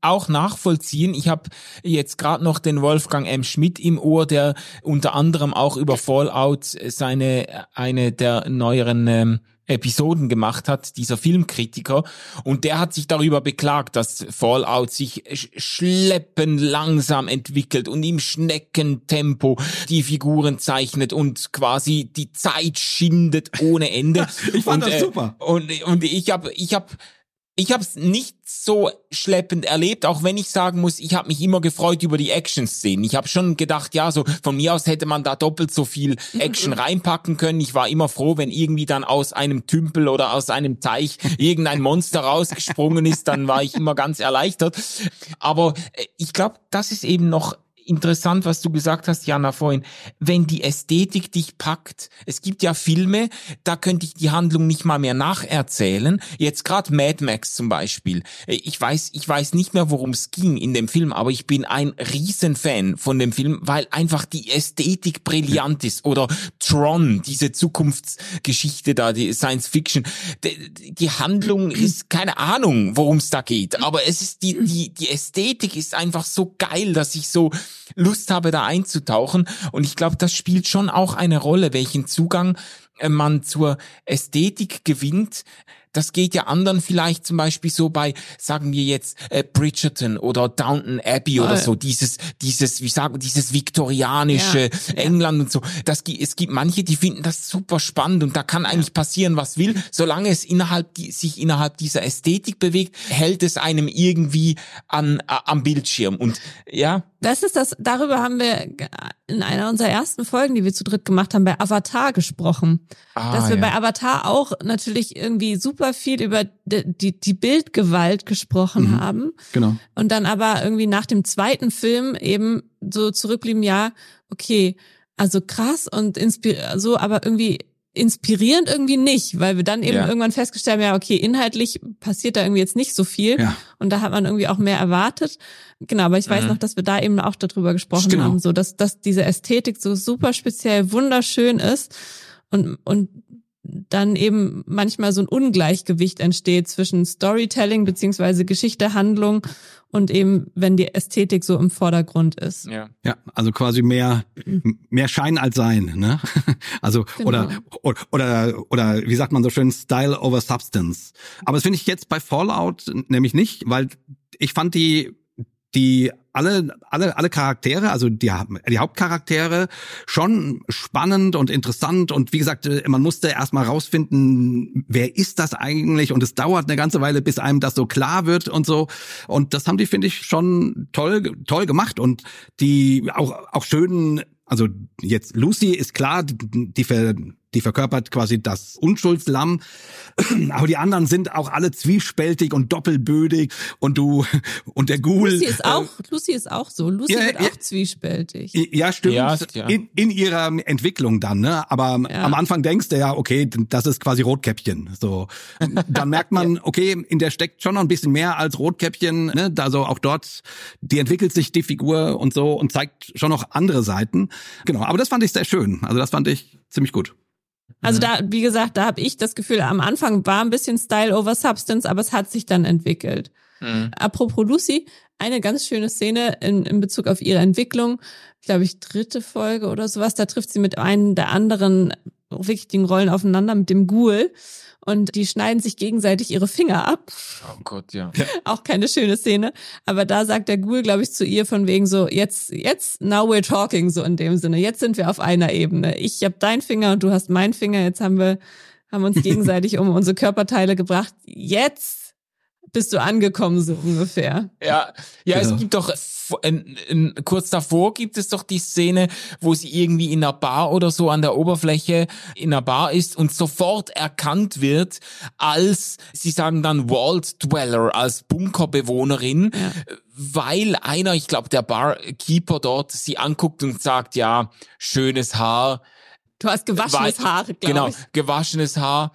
auch nachvollziehen. Ich habe jetzt gerade noch den Wolfgang M. Schmidt im Ohr, der unter anderem auch über Fallout seine eine der neueren ähm, Episoden gemacht hat, dieser Filmkritiker, und der hat sich darüber beklagt, dass Fallout sich schleppend langsam entwickelt und im Schneckentempo die Figuren zeichnet und quasi die Zeit schindet ohne Ende. Ich fand und, das super. Äh, und, und ich habe ich hab Ich habe es nicht so schleppend erlebt, auch wenn ich sagen muss, ich habe mich immer gefreut über die Action-Szenen. Ich habe schon gedacht, ja, so von mir aus hätte man da doppelt so viel Action reinpacken können. Ich war immer froh, wenn irgendwie dann aus einem Tümpel oder aus einem Teich irgendein Monster rausgesprungen ist, dann war ich immer ganz erleichtert. Aber ich glaube, das ist eben noch interessant, was du gesagt hast, Jana, vorhin. Wenn die Ästhetik dich packt, es gibt ja Filme, da könnte ich die Handlung nicht mal mehr nacherzählen. Jetzt gerade Mad Max zum Beispiel. Ich weiß, ich weiß nicht mehr, worum es ging in dem Film, aber ich bin ein Riesenfan von dem Film, weil einfach die Ästhetik brillant ist. Oder Tron, diese Zukunftsgeschichte da, die Science Fiction. Die, die Handlung ist keine Ahnung, worum es da geht, aber es ist die, die, die Ästhetik ist einfach so geil, dass ich so Lust habe, da einzutauchen. Und ich glaube, das spielt schon auch eine Rolle, welchen Zugang man zur Ästhetik gewinnt. Das geht ja anderen vielleicht zum Beispiel so bei, sagen wir jetzt, äh, Bridgerton oder Downton Abbey oder so, dieses, dieses, wie sagen, dieses viktorianische ja, England ja. und so. Das, es gibt manche, die finden das super spannend und da kann eigentlich passieren, was will. Solange es innerhalb, die, sich innerhalb dieser Ästhetik bewegt, hält es einem irgendwie an, äh, am Bildschirm und, ja. Das ist das, darüber haben wir in einer unserer ersten Folgen, die wir zu dritt gemacht haben, bei Avatar gesprochen. Ah, dass wir ja. bei Avatar auch natürlich irgendwie super viel über die, die, die Bildgewalt gesprochen mhm. haben. Genau. Und dann aber irgendwie nach dem zweiten Film eben so zurückblieben, ja, okay, also krass und inspir- so, aber irgendwie inspirierend irgendwie nicht, weil wir dann eben ja. irgendwann festgestellt haben, ja, okay, inhaltlich passiert da irgendwie jetzt nicht so viel ja. und da hat man irgendwie auch mehr erwartet. Genau, aber ich weiß mhm. noch, dass wir da eben auch darüber gesprochen genau. haben, so dass, dass diese Ästhetik so super speziell wunderschön ist und, und dann eben manchmal so ein Ungleichgewicht entsteht zwischen Storytelling beziehungsweise Geschichte, Handlung und eben, wenn die Ästhetik so im Vordergrund ist. Ja, ja, also quasi mehr mehr Schein als Sein, ne? Also genau. oder oder oder wie sagt man so schön, Style over Substance. Aber das finde ich jetzt bei Fallout nämlich nicht, weil ich fand die die alle alle alle Charaktere, also die die Hauptcharaktere schon spannend und interessant und wie gesagt, man musste erstmal rausfinden, wer ist das eigentlich, und es dauert eine ganze Weile, bis einem das so klar wird und so, und das haben die, finde ich, schon toll toll gemacht, und die auch auch schön, also jetzt Lucy ist klar, die ver die verkörpert quasi das Unschuldslamm, aber die anderen sind auch alle zwiespältig und doppelbödig, und du und der Ghoul. Lucy ist auch, äh, Lucy ist auch so. Lucy ja, wird ja, auch zwiespältig. Ja, stimmt. Ja, ja. In, in ihrer Entwicklung dann, ne? Aber ja. am Anfang denkst du ja, okay, das ist quasi Rotkäppchen. So, dann merkt man, okay, in der steckt schon noch ein bisschen mehr als Rotkäppchen. Ne? Also auch dort, die entwickelt sich die Figur und so und zeigt schon noch andere Seiten. Genau. Aber das fand ich sehr schön. Also das fand ich ziemlich gut. Also da, wie gesagt, da habe ich das Gefühl, am Anfang war ein bisschen Style over Substance, aber es hat sich dann entwickelt. Mhm. Apropos Lucy, eine ganz schöne Szene in, in Bezug auf ihre Entwicklung, glaube ich, dritte Folge oder sowas, da trifft sie mit einem der anderen wichtigen Rollen aufeinander, mit dem Ghoul. Und die schneiden sich gegenseitig ihre Finger ab. Oh Gott, ja. Auch keine schöne Szene. Aber da sagt der Ghoul, glaube ich, zu ihr von wegen so, jetzt, jetzt, now we're talking, so in dem Sinne. Jetzt sind wir auf einer Ebene. Ich habe deinen Finger und du hast meinen Finger. Jetzt haben wir, haben uns gegenseitig um unsere Körperteile gebracht. Jetzt bist du angekommen, so ungefähr. Ja, ja, genau. Es gibt doch, in, in, kurz davor gibt es doch die Szene, wo sie irgendwie in einer Bar oder so an der Oberfläche in einer Bar ist und sofort erkannt wird als, sie sagen dann Vault Dweller, als Bunkerbewohnerin, ja. Weil einer, ich glaube der Barkeeper dort, sie anguckt und sagt, ja, schönes Haar. Du hast gewaschenes Haar, glaube ich. Genau, gewaschenes Haar,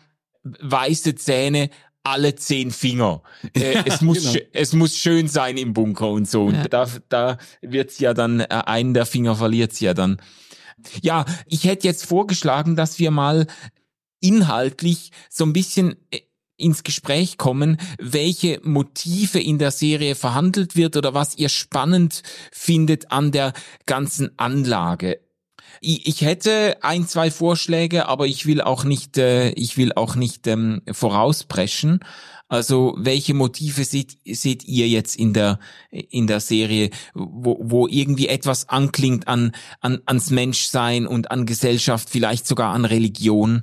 weiße Zähne, alle zehn Finger. Äh, es muss genau. sch- es muss schön sein im Bunker und so. Und ja. da da wird sie ja dann, äh, einen der Finger verliert sie ja dann. Ja, ich hätte jetzt vorgeschlagen, dass wir mal inhaltlich so ein bisschen ins Gespräch kommen, welche Motive in der Serie verhandelt wird oder was ihr spannend findet an der ganzen Anlage. Ich hätte ein, zwei Vorschläge, aber ich will auch nicht, äh, ich will auch nicht ähm, vorauspreschen. Also welche Motive seht, seht ihr jetzt in der in der Serie, wo, wo irgendwie etwas anklingt an, an ans Menschsein und an Gesellschaft, vielleicht sogar an Religion?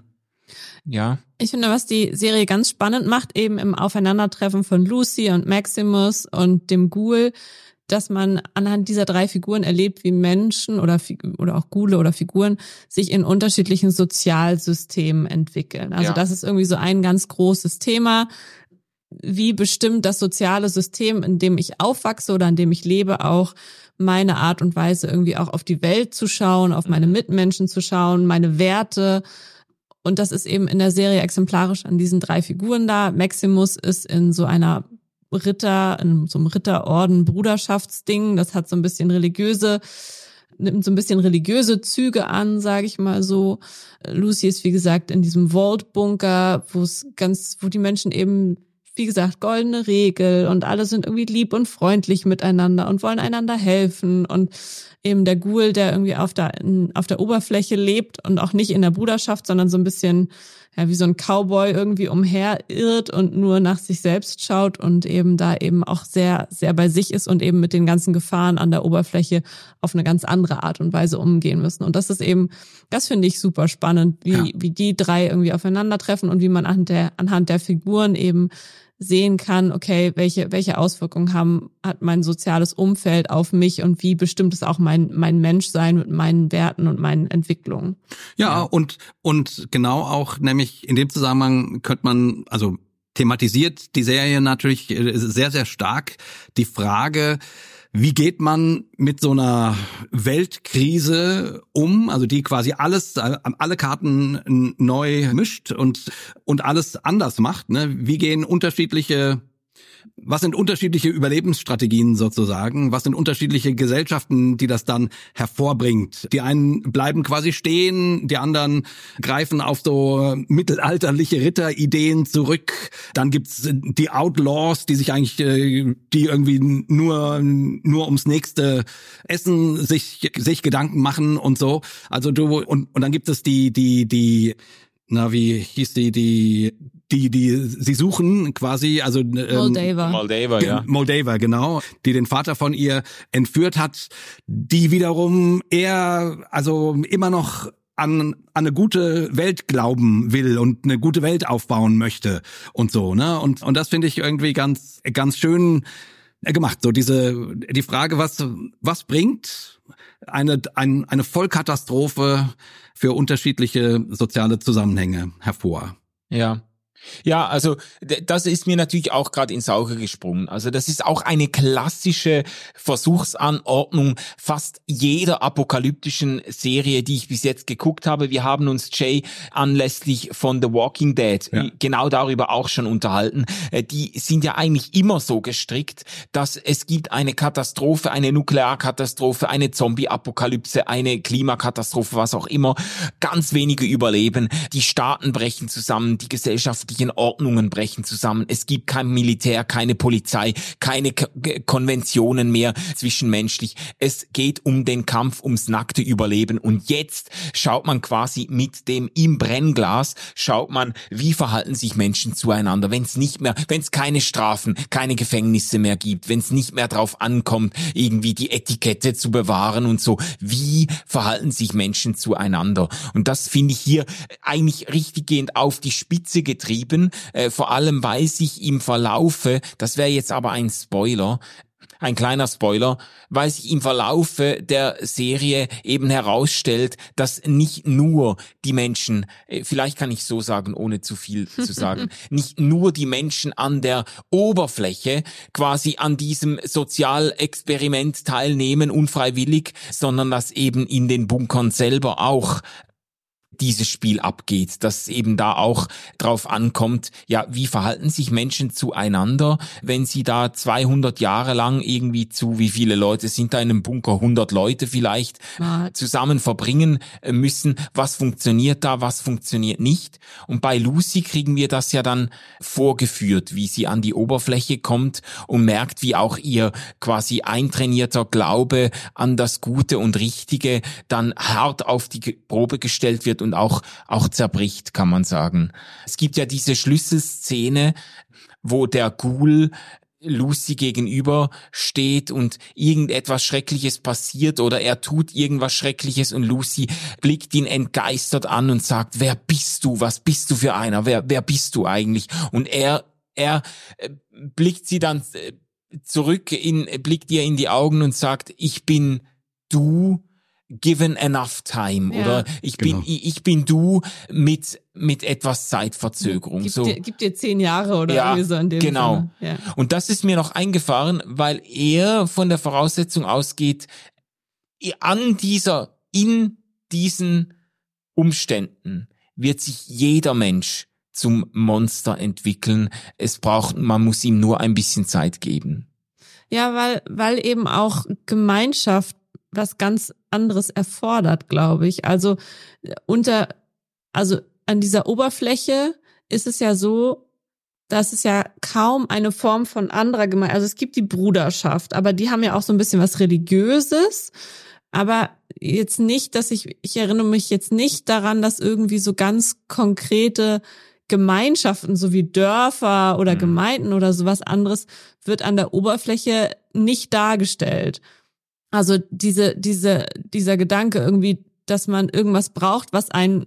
Ja. Ich finde, was die Serie ganz spannend macht, eben im Aufeinandertreffen von Lucy und Maximus und dem Ghoul, dass man anhand dieser drei Figuren erlebt, wie Menschen oder oder auch Ghule oder Figuren sich in unterschiedlichen Sozialsystemen entwickeln. Also ja. Das ist irgendwie so ein ganz großes Thema. Wie bestimmt das soziale System, in dem ich aufwachse oder in dem ich lebe, auch meine Art und Weise, irgendwie auch auf die Welt zu schauen, auf meine Mitmenschen zu schauen, meine Werte. Und das ist eben in der Serie exemplarisch an diesen drei Figuren da. Maximus ist in so einer Ritter, in so einem Ritterorden Bruderschaftsding. Das hat so ein bisschen religiöse, nimmt so ein bisschen religiöse Züge an, sage ich mal so. Lucy ist, wie gesagt, in diesem Vault-Bunker, wo es ganz, wo die Menschen eben, wie gesagt, goldene Regel und alle sind irgendwie lieb und freundlich miteinander und wollen einander helfen und eben der Ghoul, der irgendwie auf der in, auf der Oberfläche lebt und auch nicht in der Bruderschaft, sondern so ein bisschen ja wie so ein Cowboy irgendwie umherirrt und nur nach sich selbst schaut und eben da eben auch sehr sehr bei sich ist und eben mit den ganzen Gefahren an der Oberfläche auf eine ganz andere Art und Weise umgehen müssen. Und das ist eben, das finde ich super spannend, wie ja. wie die drei irgendwie aufeinandertreffen und wie man anhand der anhand der Figuren eben sehen kann, okay, welche welche Auswirkungen haben hat mein soziales Umfeld auf mich und wie bestimmt es auch mein mein Menschsein mit meinen Werten und meinen Entwicklungen. Ja, ja, und und genau auch, nämlich in dem Zusammenhang könnte man, also thematisiert die Serie natürlich sehr, sehr stark die Frage, wie geht man mit so einer Weltkrise um, also die quasi alles, alle Karten neu mischt und und alles anders macht, ne? Wie gehen unterschiedliche, was sind unterschiedliche Überlebensstrategien sozusagen? Was sind unterschiedliche Gesellschaften, die das dann hervorbringt? Die einen bleiben quasi stehen, die anderen greifen auf so mittelalterliche Ritterideen zurück. Dann gibt's die Outlaws, die sich eigentlich, die irgendwie nur nur ums nächste Essen sich sich Gedanken machen und so. Also du und und dann gibt es die die die na wie hieß die die die die sie suchen quasi, also ähm, Moldaver. Moldaver, ja. Moldaver, genau, die den Vater von ihr entführt hat, die wiederum eher also immer noch an, an eine gute Welt glauben will und eine gute Welt aufbauen möchte und so, ne? Und und das finde ich irgendwie ganz ganz schön gemacht, so diese die Frage, was was bringt eine ein, eine Vollkatastrophe für unterschiedliche soziale Zusammenhänge hervor. Ja. Ja, also das ist mir natürlich auch gerade ins Auge gesprungen. Also das ist auch eine klassische Versuchsanordnung fast jeder apokalyptischen Serie, die ich bis jetzt geguckt habe. Wir haben uns, Jay, anlässlich von The Walking Dead ja. genau darüber auch schon unterhalten. Die sind ja eigentlich immer so gestrickt, dass es gibt eine Katastrophe, eine Nuklearkatastrophe, eine Zombie-Apokalypse, eine Klimakatastrophe, was auch immer. Ganz wenige überleben. Die Staaten brechen zusammen, die Gesellschaft Ordnungen brechen zusammen. Es gibt kein Militär, keine Polizei, keine K- Konventionen mehr zwischenmenschlich. Es geht um den Kampf ums nackte Überleben. Und jetzt schaut man quasi mit dem im Brennglas, schaut man, wie verhalten sich Menschen zueinander, wenn es nicht mehr, wenn es keine Strafen, keine Gefängnisse mehr gibt, wenn es nicht mehr drauf ankommt, irgendwie die Etikette zu bewahren und so. Wie verhalten sich Menschen zueinander? Und das finde ich hier eigentlich richtiggehend auf die Spitze getrieben. Äh, vor allem, weil sich im Verlaufe, das wäre jetzt aber ein Spoiler, ein kleiner Spoiler, weil sich im Verlaufe der Serie eben herausstellt, dass nicht nur die Menschen, äh, vielleicht kann ich so sagen, ohne zu viel zu sagen, nicht nur die Menschen an der Oberfläche quasi an diesem Sozialexperiment teilnehmen, unfreiwillig, sondern dass eben in den Bunkern selber auch dieses Spiel abgeht, dass eben da auch drauf ankommt, ja, wie verhalten sich Menschen zueinander, wenn sie da zweihundert Jahre lang irgendwie zu, wie viele Leute sind da in einem Bunker, hundert Leute vielleicht, ah. zusammen verbringen müssen, was funktioniert da, was funktioniert nicht. Und bei Lucy kriegen wir das ja dann vorgeführt, wie sie an die Oberfläche kommt und merkt, wie auch ihr quasi eintrainierter Glaube an das Gute und Richtige dann hart auf die Probe gestellt wird und auch auch zerbricht, kann man sagen. Es gibt ja diese Schlüsselszene, wo der Ghoul Lucy gegenüber steht und irgendetwas Schreckliches passiert oder er tut irgendwas Schreckliches und Lucy blickt ihn entgeistert an und sagt, wer bist du? Was bist du für einer? Wer wer bist du eigentlich? Und er er blickt sie dann zurück in blickt ihr in die Augen und sagt, ich bin du, given enough time, ja. Oder ich bin, genau. ich, ich bin du mit, mit etwas Zeitverzögerung. Gib so. dir, gib dir zehn Jahre oder ja, irgendwie so in dem genau. Sinne. Ja. Und das ist mir noch eingefahren, weil er von der Voraussetzung ausgeht, an dieser, in diesen Umständen wird sich jeder Mensch zum Monster entwickeln. Es braucht, man muss ihm nur ein bisschen Zeit geben. Ja, weil, weil eben auch Gemeinschaft was ganz anderes erfordert, glaube ich. Also unter, also an dieser Oberfläche ist es ja so, dass es ja kaum eine Form von anderer Gemeinschaft, also es gibt die Bruderschaft, aber die haben ja auch so ein bisschen was Religiöses, aber jetzt nicht, dass ich, ich erinnere mich jetzt nicht daran, dass irgendwie so ganz konkrete Gemeinschaften, so wie Dörfer oder Gemeinden oder sowas anderes, wird an der Oberfläche nicht dargestellt. Also diese, diese, dieser Gedanke irgendwie, dass man irgendwas braucht, was ein,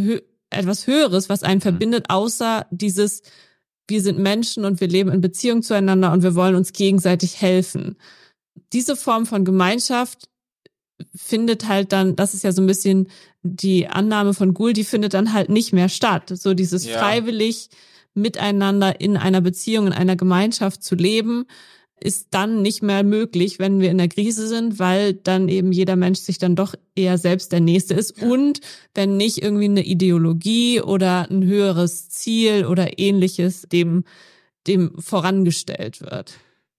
etwas Höheres, was einen verbindet, außer dieses, wir sind Menschen und wir leben in Beziehung zueinander und wir wollen uns gegenseitig helfen. Diese Form von Gemeinschaft findet halt dann, das ist ja so ein bisschen die Annahme von Ghoul, die findet dann halt nicht mehr statt. So dieses ja. freiwillig miteinander in einer Beziehung, in einer Gemeinschaft zu leben, ist dann nicht mehr möglich, wenn wir in der Krise sind, weil dann eben jeder Mensch sich dann doch eher selbst der Nächste ist ja. und wenn nicht irgendwie eine Ideologie oder ein höheres Ziel oder Ähnliches dem dem vorangestellt wird.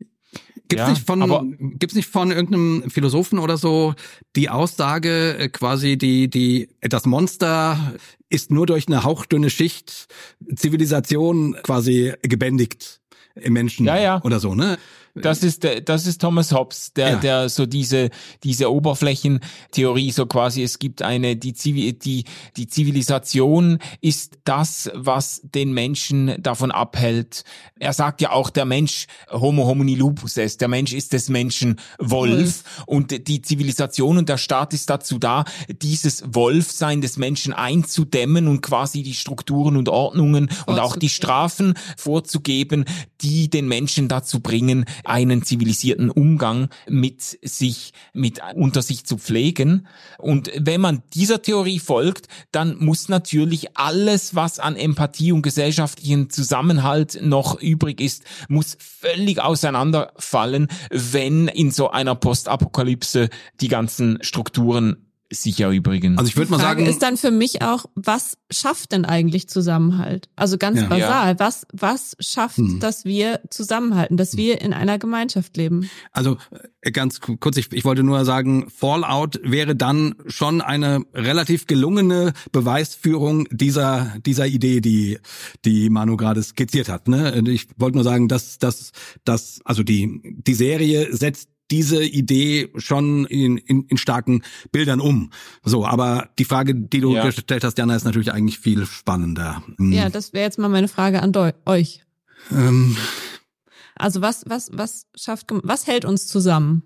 Gibt's ja, nicht von aber, gibt's nicht von irgendeinem Philosophen oder so die Aussage quasi die die das Monster ist nur durch eine hauchdünne Schicht Zivilisation quasi gebändigt im Menschen ja, ja. oder so, ne? Das ist das ist Thomas Hobbes, der ja. der so diese diese Oberflächentheorie so quasi, es gibt eine die die die Zivilisation ist das, was den Menschen davon abhält. Er sagt ja auch, der Mensch Homo homini lupus est, der Mensch ist des Menschen Wolf mhm. und die Zivilisation und der Staat ist dazu da, dieses Wolfsein des Menschen einzudämmen und quasi die Strukturen und Ordnungen und auch die Strafen vorzugeben, die den Menschen dazu bringen, einen zivilisierten Umgang mit sich, mit unter sich zu pflegen. Und wenn man dieser Theorie folgt, dann muss natürlich alles, was an Empathie und gesellschaftlichen Zusammenhalt noch übrig ist, muss völlig auseinanderfallen, wenn in so einer Postapokalypse die ganzen Strukturen sich erübrigen. Also ich würde mal sagen, sagen, ist dann für mich auch, was schafft denn eigentlich Zusammenhalt? Also ganz ja. basal, ja. was was schafft, hm. dass wir zusammenhalten, dass wir in einer Gemeinschaft leben? Also ganz kurz, ich, ich wollte nur sagen, Fallout wäre dann schon eine relativ gelungene Beweisführung dieser dieser Idee, die die Manu gerade skizziert hat. Ne? Ich wollte nur sagen, dass dass dass also die die Serie setzt diese Idee schon in, in, in starken Bildern um. So, aber die Frage, die du ja. gestellt hast, Jana, ist natürlich eigentlich viel spannender. Ja, das wäre jetzt mal meine Frage an deu- euch. Ähm, also was, was, was schafft, was hält uns zusammen?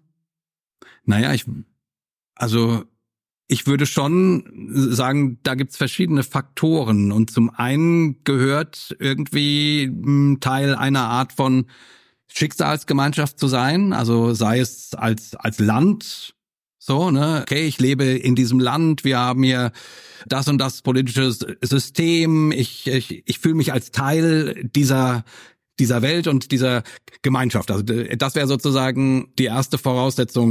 Naja, ich, also ich würde schon sagen, da gibt's verschiedene Faktoren. Und zum einen gehört irgendwie Teil einer Art von Schicksalsgemeinschaft zu sein, also sei es als als Land, so, ne, okay, ich lebe in diesem Land, wir haben hier das und das politische System, ich ich ich fühle mich als Teil dieser dieser Welt und dieser Gemeinschaft. Also das wäre sozusagen die erste Voraussetzung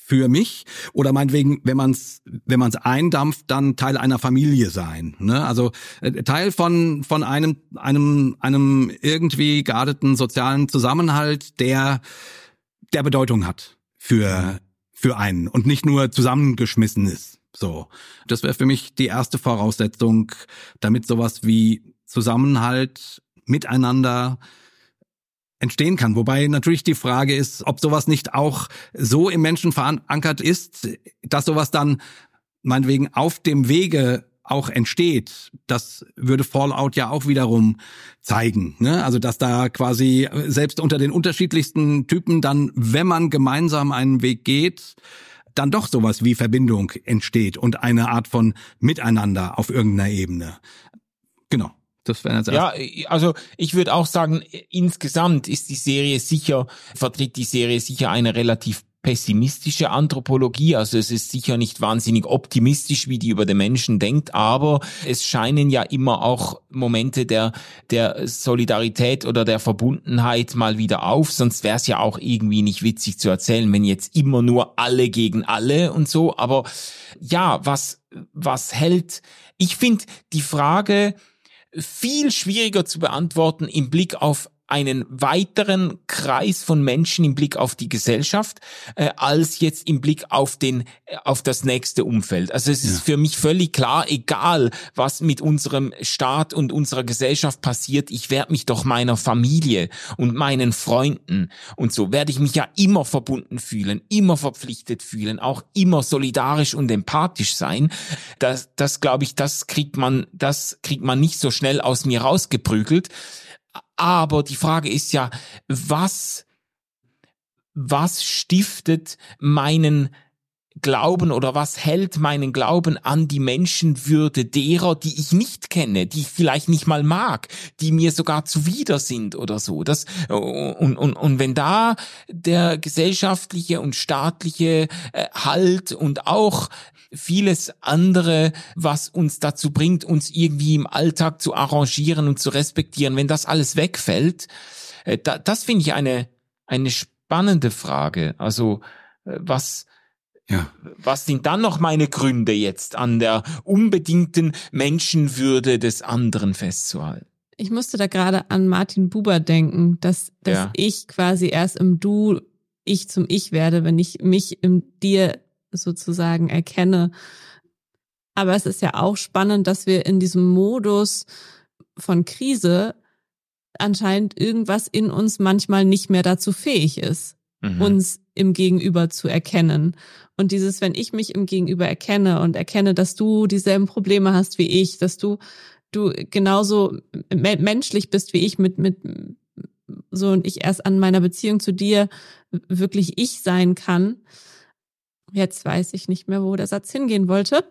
für mich oder meinetwegen, wenn man es wenn man es eindampft, dann Teil einer Familie sein, ne? Also äh, Teil von von einem einem einem irgendwie gearteten sozialen Zusammenhalt, der der Bedeutung hat für für einen und nicht nur zusammengeschmissen ist. So, das wäre für mich die erste Voraussetzung, damit sowas wie Zusammenhalt, Miteinander entstehen kann. Wobei natürlich die Frage ist, ob sowas nicht auch so im Menschen verankert ist, dass sowas dann meinetwegen auf dem Wege auch entsteht. Das würde Fallout ja auch wiederum zeigen, ne? Also dass da quasi selbst unter den unterschiedlichsten Typen dann, wenn man gemeinsam einen Weg geht, dann doch sowas wie Verbindung entsteht und eine Art von Miteinander auf irgendeiner Ebene. Genau. Das wäre jetzt ja, also ich würde auch sagen, insgesamt ist die Serie sicher, vertritt die Serie sicher eine relativ pessimistische Anthropologie, also es ist sicher nicht wahnsinnig optimistisch, wie die über den Menschen denkt, aber es scheinen ja immer auch Momente der der Solidarität oder der Verbundenheit mal wieder auf, sonst wäre es ja auch irgendwie nicht witzig zu erzählen, wenn jetzt immer nur alle gegen alle und so, aber ja, was was hält, ich finde die Frage viel schwieriger zu beantworten im Blick auf einen weiteren Kreis von Menschen, im Blick auf die Gesellschaft, äh, als jetzt im Blick auf den, auf das nächste Umfeld. Also es ist ja. für mich völlig klar, egal was mit unserem Staat und unserer Gesellschaft passiert, ich werde mich doch meiner Familie und meinen Freunden und so werde ich mich ja immer verbunden fühlen, immer verpflichtet fühlen, auch immer solidarisch und empathisch sein. Das, das glaube ich, das kriegt man, das kriegt man nicht so schnell aus mir rausgeprügelt. Aber die Frage ist ja, was, was stiftet meinen Glauben oder was hält meinen Glauben an die Menschenwürde derer, die ich nicht kenne, die ich vielleicht nicht mal mag, die mir sogar zuwider sind oder so. Das, und, und, und wenn da der gesellschaftliche und staatliche äh, Halt und auch vieles andere, was uns dazu bringt, uns irgendwie im Alltag zu arrangieren und zu respektieren, wenn das alles wegfällt, äh, da, das finde ich eine, eine spannende Frage. Also, äh, was, Ja. Was sind dann noch meine Gründe jetzt an der unbedingten Menschenwürde des anderen festzuhalten? Ich musste da gerade an Martin Buber denken, dass, dass ja. ich quasi erst im Du ich zum Ich werde, wenn ich mich im Dir sozusagen erkenne. Aber es ist ja auch spannend, dass wir in diesem Modus von Krise anscheinend irgendwas in uns manchmal nicht mehr dazu fähig ist, mhm. uns im Gegenüber zu erkennen. Und dieses, wenn ich mich im Gegenüber erkenne und erkenne, dass du dieselben Probleme hast wie ich, dass du du genauso me- menschlich bist wie ich mit mit so und ich erst an meiner Beziehung zu dir wirklich ich sein kann. Jetzt weiß ich nicht mehr, wo der Satz hingehen wollte.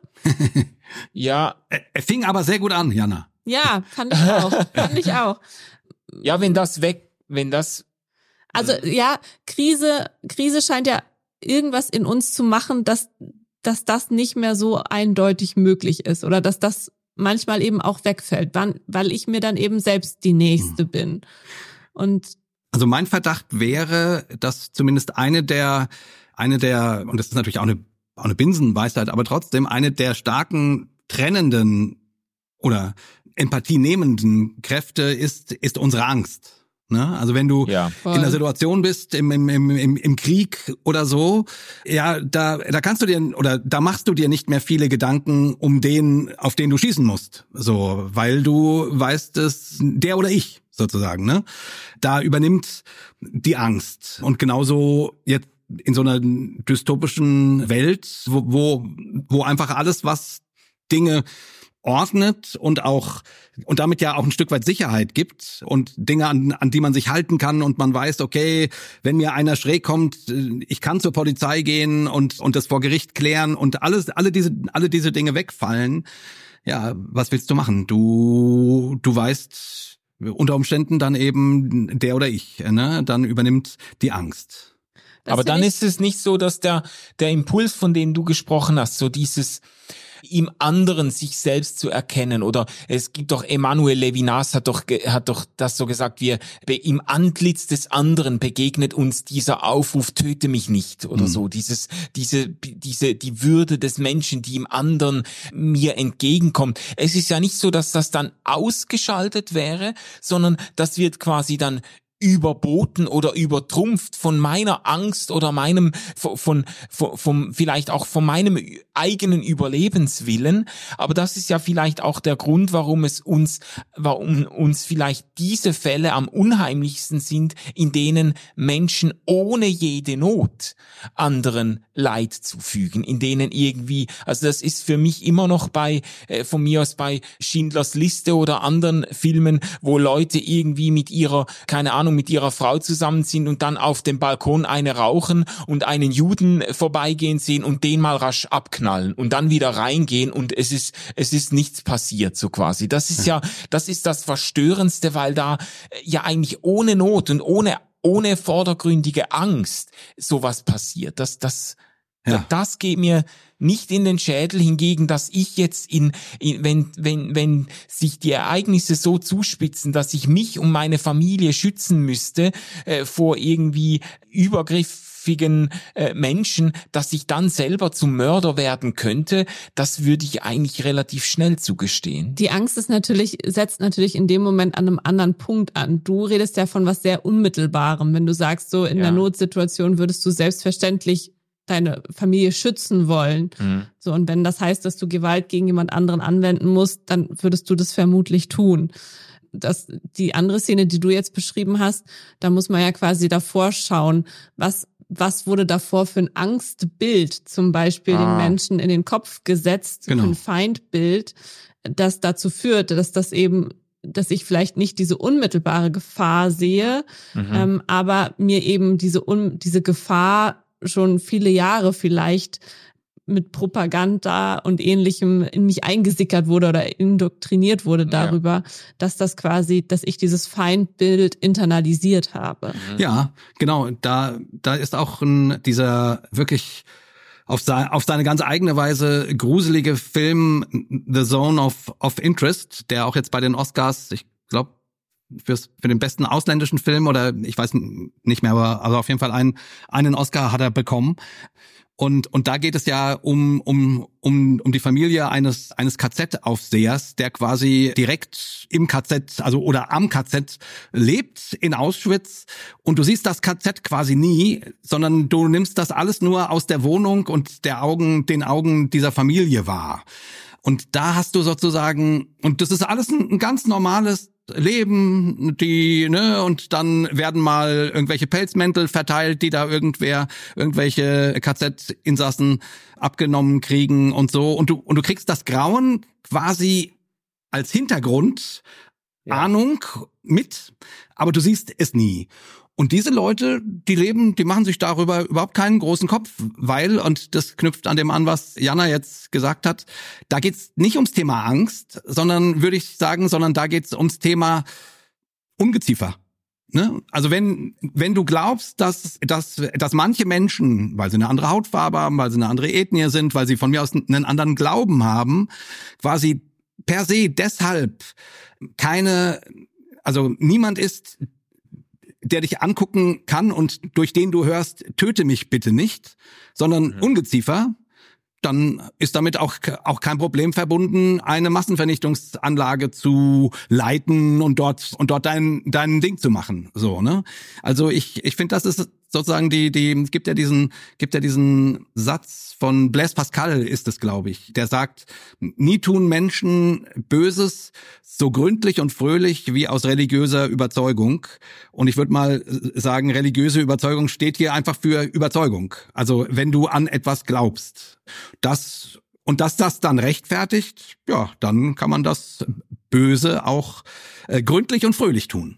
ja, er fing aber sehr gut an, Jana. Ja, fand ich auch. fand ich auch. Ja, wenn das weg, wenn das Also ja, Krise, Krise scheint ja irgendwas in uns zu machen, dass, dass das nicht mehr so eindeutig möglich ist oder dass das manchmal eben auch wegfällt, weil ich mir dann eben selbst die Nächste bin. Und also mein Verdacht wäre, dass zumindest eine der, eine der, und das ist natürlich auch eine, auch eine Binsenweisheit, aber trotzdem eine der starken trennenden oder empathienehmenden Kräfte ist, ist unsere Angst. Ne? Also wenn du ja. in einer Situation bist, im, im, im, im Krieg oder so, ja, da, da kannst du dir, oder da machst du dir nicht mehr viele Gedanken um den, auf den du schießen musst. So, weil du weißt, es, der oder ich sozusagen, ne? Da übernimmt die Angst. Und genauso jetzt in so einer dystopischen Welt, wo, wo, wo einfach alles, was Dinge ordnet und auch und damit ja auch ein Stück weit Sicherheit gibt und Dinge, an, an die man sich halten kann und man weiß, okay, wenn mir einer schräg kommt, ich kann zur Polizei gehen und und das vor Gericht klären und alles, alle diese alle diese Dinge wegfallen. Ja, was willst du machen? Du du weißt unter Umständen dann eben der oder ich, ne? Dann übernimmt die Angst. Das Aber dann ist es nicht so, dass der der Impuls, von dem du gesprochen hast, so dieses im anderen sich selbst zu erkennen. Oder es gibt doch, Emmanuel Levinas hat doch, hat doch das so gesagt, wir, im Antlitz des anderen begegnet uns dieser Aufruf, töte mich nicht oder mhm. so. Dieses, diese, diese, die Würde des Menschen, die im anderen mir entgegenkommt. Es ist ja nicht so, dass das dann ausgeschaltet wäre, sondern das wird quasi dann überboten oder übertrumpft von meiner Angst oder meinem, von, von, von, vom, vielleicht auch von meinem eigenen Überlebenswillen. Aber das ist ja vielleicht auch der Grund, warum es uns, warum uns vielleicht diese Fälle am unheimlichsten sind, in denen Menschen ohne jede Not anderen Leid zufügen, in denen irgendwie, also das ist für mich immer noch bei, äh, von mir aus bei Schindlers Liste oder anderen Filmen, wo Leute irgendwie mit ihrer, keine Ahnung, mit ihrer Frau zusammen sind und dann auf dem Balkon eine rauchen und einen Juden vorbeigehen sehen und den mal rasch abknallen und dann wieder reingehen und es ist, es ist nichts passiert, so quasi. Das ist ja, das ist das Verstörendste, weil da ja eigentlich ohne Not und ohne, ohne vordergründige Angst sowas passiert. Das, das, ja. das geht mir nicht in den Schädel, hingegen, dass ich jetzt in, in wenn wenn wenn sich die Ereignisse so zuspitzen, dass ich mich und meine Familie schützen müsste äh, vor irgendwie übergriffigen äh, Menschen, dass ich dann selber zum Mörder werden könnte, das würde ich eigentlich relativ schnell zugestehen. Die Angst ist natürlich setzt natürlich in dem Moment an einem anderen Punkt an. Du redest ja von was sehr Unmittelbarem, wenn du sagst, so in ja. der Notsituation würdest du selbstverständlich deine Familie schützen wollen. Mhm. So, und wenn das heißt, dass du Gewalt gegen jemand anderen anwenden musst, dann würdest du das vermutlich tun. Das, die andere Szene, die du jetzt beschrieben hast, da muss man ja quasi davor schauen, was, was wurde davor für ein Angstbild zum Beispiel ah. den Menschen in den Kopf gesetzt, genau. für ein Feindbild, das dazu führt, dass das eben dass ich vielleicht nicht diese unmittelbare Gefahr sehe, mhm. ähm, aber mir eben diese, un, diese Gefahr schon viele Jahre vielleicht mit Propaganda und Ähnlichem in mich eingesickert wurde oder indoktriniert wurde darüber, ja. dass das quasi, dass ich dieses Feindbild internalisiert habe. Ja, genau. Da, da ist auch ein, dieser wirklich auf, sein, auf seine ganz eigene Weise gruselige Film The Zone of, of Interest, der auch jetzt bei den Oscars, ich glaube, Fürs, für den besten ausländischen Film oder ich weiß nicht mehr, aber also auf jeden Fall einen, einen Oscar hat er bekommen. Und, und da geht es ja um, um, um, um die Familie eines, eines K Z-Aufsehers, der quasi direkt im K Z, also oder am K Z lebt in Auschwitz. Und du siehst das K Z quasi nie, sondern du nimmst das alles nur aus der Wohnung und der Augen, den Augen dieser Familie wahr. Und da hast du sozusagen, und das ist alles ein, ein ganz normales Leben, die, ne, und dann werden mal irgendwelche Pelzmäntel verteilt, die da irgendwer, irgendwelche K Z-Insassen abgenommen kriegen und so. Und du, und du kriegst das Grauen quasi als Hintergrund, ja. Ahnung mit, aber du siehst es nie. Und diese Leute, die leben, die machen sich darüber überhaupt keinen großen Kopf, weil, und das knüpft an dem an, was Jana jetzt gesagt hat, da geht's nicht ums Thema Angst, sondern, würde ich sagen, sondern da geht's ums Thema Ungeziefer. Ne? Also wenn wenn du glaubst, dass dass dass manche Menschen, weil sie eine andere Hautfarbe haben, weil sie eine andere Ethnie sind, weil sie von mir aus einen anderen Glauben haben, quasi per se deshalb keine, also niemand ist, der dich angucken kann und durch den du hörst, töte mich bitte nicht, sondern mhm. Ungeziefer, dann ist damit auch auch kein Problem verbunden, eine Massenvernichtungsanlage zu leiten und dort und dort dein dein Ding zu machen, so, ne? Also ich ich finde, das ist sozusagen die die gibt ja diesen gibt ja diesen Satz von Blaise Pascal, ist es, glaube ich, der sagt: Nie tun Menschen Böses so gründlich und fröhlich wie aus religiöser Überzeugung. Und ich würde mal sagen, religiöse Überzeugung steht hier einfach für Überzeugung. Also wenn du an etwas glaubst, das und dass das dann rechtfertigt, ja, dann kann man das Böse auch äh, gründlich und fröhlich tun.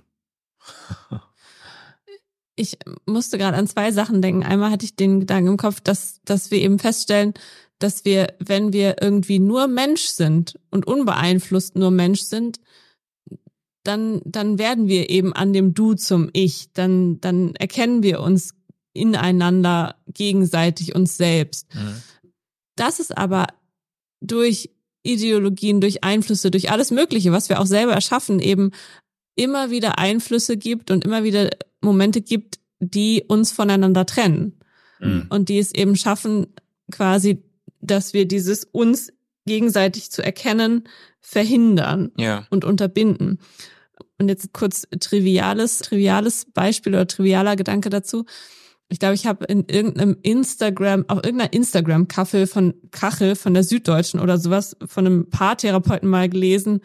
Ich musste gerade an zwei Sachen denken. Einmal hatte ich den Gedanken im Kopf, dass dass wir eben feststellen, dass wir, wenn wir irgendwie nur Mensch sind und unbeeinflusst nur Mensch sind, dann dann werden wir eben an dem Du zum Ich. Dann dann erkennen wir uns ineinander gegenseitig uns selbst. Mhm. Dass es aber durch Ideologien, durch Einflüsse, durch alles Mögliche, was wir auch selber erschaffen, eben immer wieder Einflüsse gibt und immer wieder Momente gibt, die uns voneinander trennen. Mhm. Und die es eben schaffen, quasi, dass wir dieses uns gegenseitig zu erkennen, verhindern ja. und unterbinden. Und jetzt kurz triviales, triviales Beispiel oder trivialer Gedanke dazu. Ich glaube, ich habe in irgendeinem Instagram, auf irgendeiner Instagram-Kachel von Kachel von der Süddeutschen oder sowas von einem Paartherapeuten mal gelesen,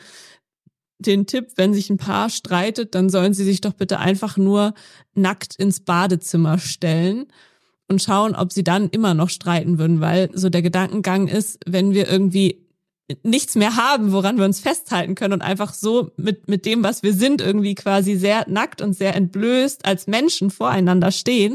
den Tipp, wenn sich ein Paar streitet, dann sollen sie sich doch bitte einfach nur nackt ins Badezimmer stellen und schauen, ob sie dann immer noch streiten würden, weil so der Gedankengang ist, wenn wir irgendwie nichts mehr haben, woran wir uns festhalten können und einfach so mit mit dem, was wir sind, irgendwie quasi sehr nackt und sehr entblößt als Menschen voreinander stehen,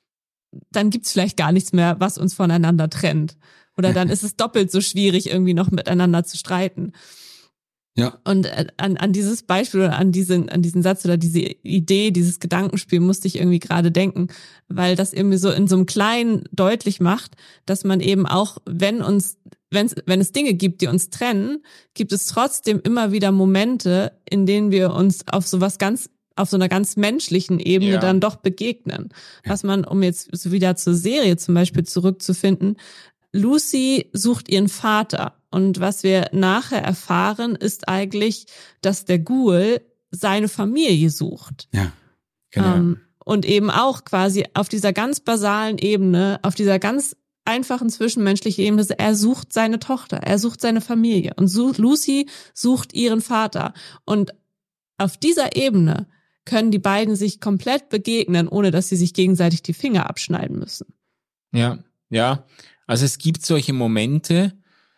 dann gibt's vielleicht gar nichts mehr, was uns voneinander trennt. Oder dann ist es doppelt so schwierig, irgendwie noch miteinander zu streiten. Ja. Und an, an dieses Beispiel oder an diesen, an diesen Satz oder diese Idee, dieses Gedankenspiel musste ich irgendwie gerade denken, weil das irgendwie so in so einem Kleinen deutlich macht, dass man eben auch, wenn uns, wenn es, wenn es Dinge gibt, die uns trennen, gibt es trotzdem immer wieder Momente, in denen wir uns auf sowas ganz auf so einer ganz menschlichen Ebene ja. dann doch begegnen. Ja. Was man, um jetzt so wieder zur Serie zum Beispiel zurückzufinden, Lucy sucht ihren Vater und was wir nachher erfahren, ist eigentlich, dass der Ghoul seine Familie sucht. Ja, genau. Ähm, und eben auch quasi auf dieser ganz basalen Ebene, auf dieser ganz einfachen zwischenmenschlichen Ebene, er sucht seine Tochter, er sucht seine Familie und sucht, Lucy sucht ihren Vater. Und auf dieser Ebene können die beiden sich komplett begegnen, ohne dass sie sich gegenseitig die Finger abschneiden müssen. Ja, ja. Also es gibt solche Momente,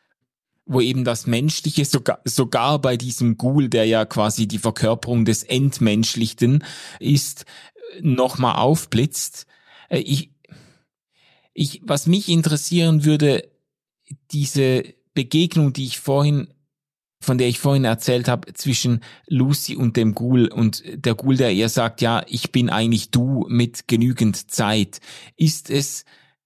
wo eben das Menschliche sogar, sogar bei diesem Ghoul, der ja quasi die Verkörperung des Entmenschlichten ist, nochmal aufblitzt. Ich, ich, was mich interessieren würde, diese Begegnung, die ich vorhin von der ich vorhin erzählt habe, zwischen Lucy und dem Ghoul und der Ghoul, der ihr sagt, ja, ich bin eigentlich du mit genügend Zeit. Ist es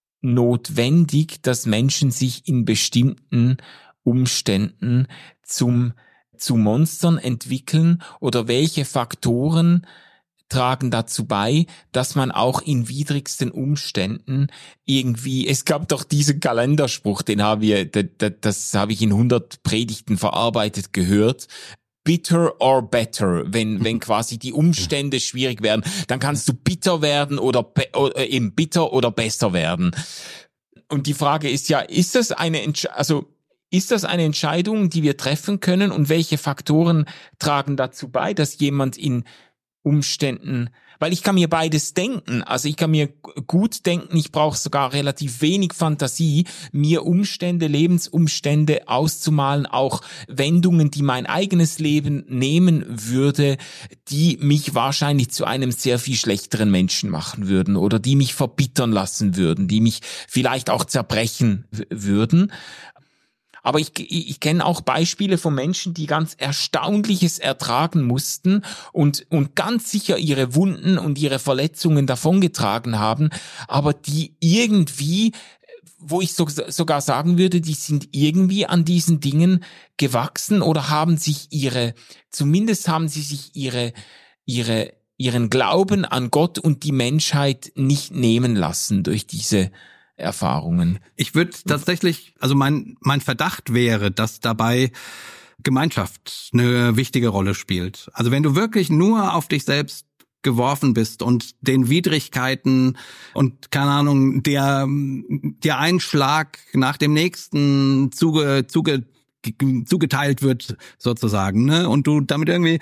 notwendig, dass Menschen sich in bestimmten Umständen zum zu Monstern entwickeln oder welche Faktoren tragen dazu bei, dass man auch in widrigsten Umständen irgendwie, es gab doch diesen Kalenderspruch, den haben wir, das, das habe ich in hundert Predigten verarbeitet gehört, bitter or better, wenn wenn quasi die Umstände schwierig werden, dann kannst du bitter werden oder, oder eben bitter oder besser werden. Und die Frage ist ja, ist das eine Entsch- also ist das eine Entscheidung, die wir treffen können und welche Faktoren tragen dazu bei, dass jemand in Umständen, weil ich kann mir beides denken, also ich kann mir gut denken, ich brauche sogar relativ wenig Fantasie, mir Umstände, Lebensumstände auszumalen, auch Wendungen, die mein eigenes Leben nehmen würde, die mich wahrscheinlich zu einem sehr viel schlechteren Menschen machen würden oder die mich verbittern lassen würden, die mich vielleicht auch zerbrechen w- würden. Aber ich, ich, ich kenne auch Beispiele von Menschen, die ganz Erstaunliches ertragen mussten und, und ganz sicher ihre Wunden und ihre Verletzungen davongetragen haben, aber die irgendwie, wo ich so, sogar sagen würde, die sind irgendwie an diesen Dingen gewachsen oder haben sich ihre, zumindest haben sie sich ihre, ihre, ihren Glauben an Gott und die Menschheit nicht nehmen lassen durch diese Erfahrungen. Ich würde tatsächlich, also mein mein Verdacht wäre, dass dabei Gemeinschaft eine wichtige Rolle spielt. Also wenn du wirklich nur auf dich selbst geworfen bist und den Widrigkeiten und keine Ahnung, der der Einschlag nach dem nächsten zuge, zuge, zugeteilt wird sozusagen, ne? Und du damit irgendwie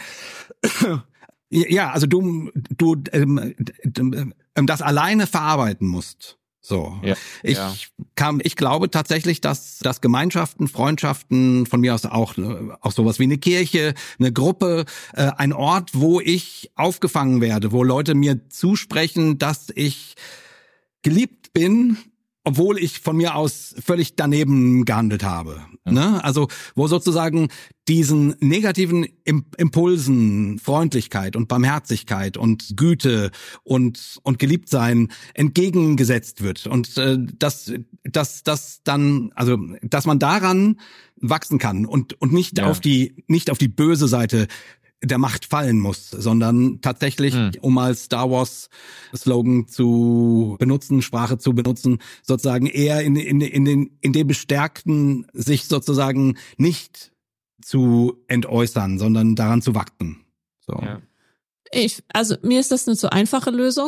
ja, also du du ähm, das alleine verarbeiten musst. So, ja, ich ja. kam, ich glaube tatsächlich, dass, dass Gemeinschaften, Freundschaften, von mir aus auch, auch sowas wie eine Kirche, eine Gruppe, äh, ein Ort, wo ich aufgefangen werde, wo Leute mir zusprechen, dass ich geliebt bin, obwohl ich von mir aus völlig daneben gehandelt habe. Ja. Ne? Also wo sozusagen diesen negativen Impulsen Freundlichkeit und Barmherzigkeit und Güte und und Geliebtsein entgegengesetzt wird und äh, dass dass das dann also dass man daran wachsen kann und und nicht ja. auf die nicht auf die böse Seite der Macht fallen muss, sondern tatsächlich, hm. um mal Star Wars Slogan zu benutzen, Sprache zu benutzen, sozusagen eher in, in, in, den, in dem Bestärkten sich sozusagen nicht zu entäußern, sondern daran zu wachsen. So. Ja. Ich, also mir ist das eine zu einfache Lösung.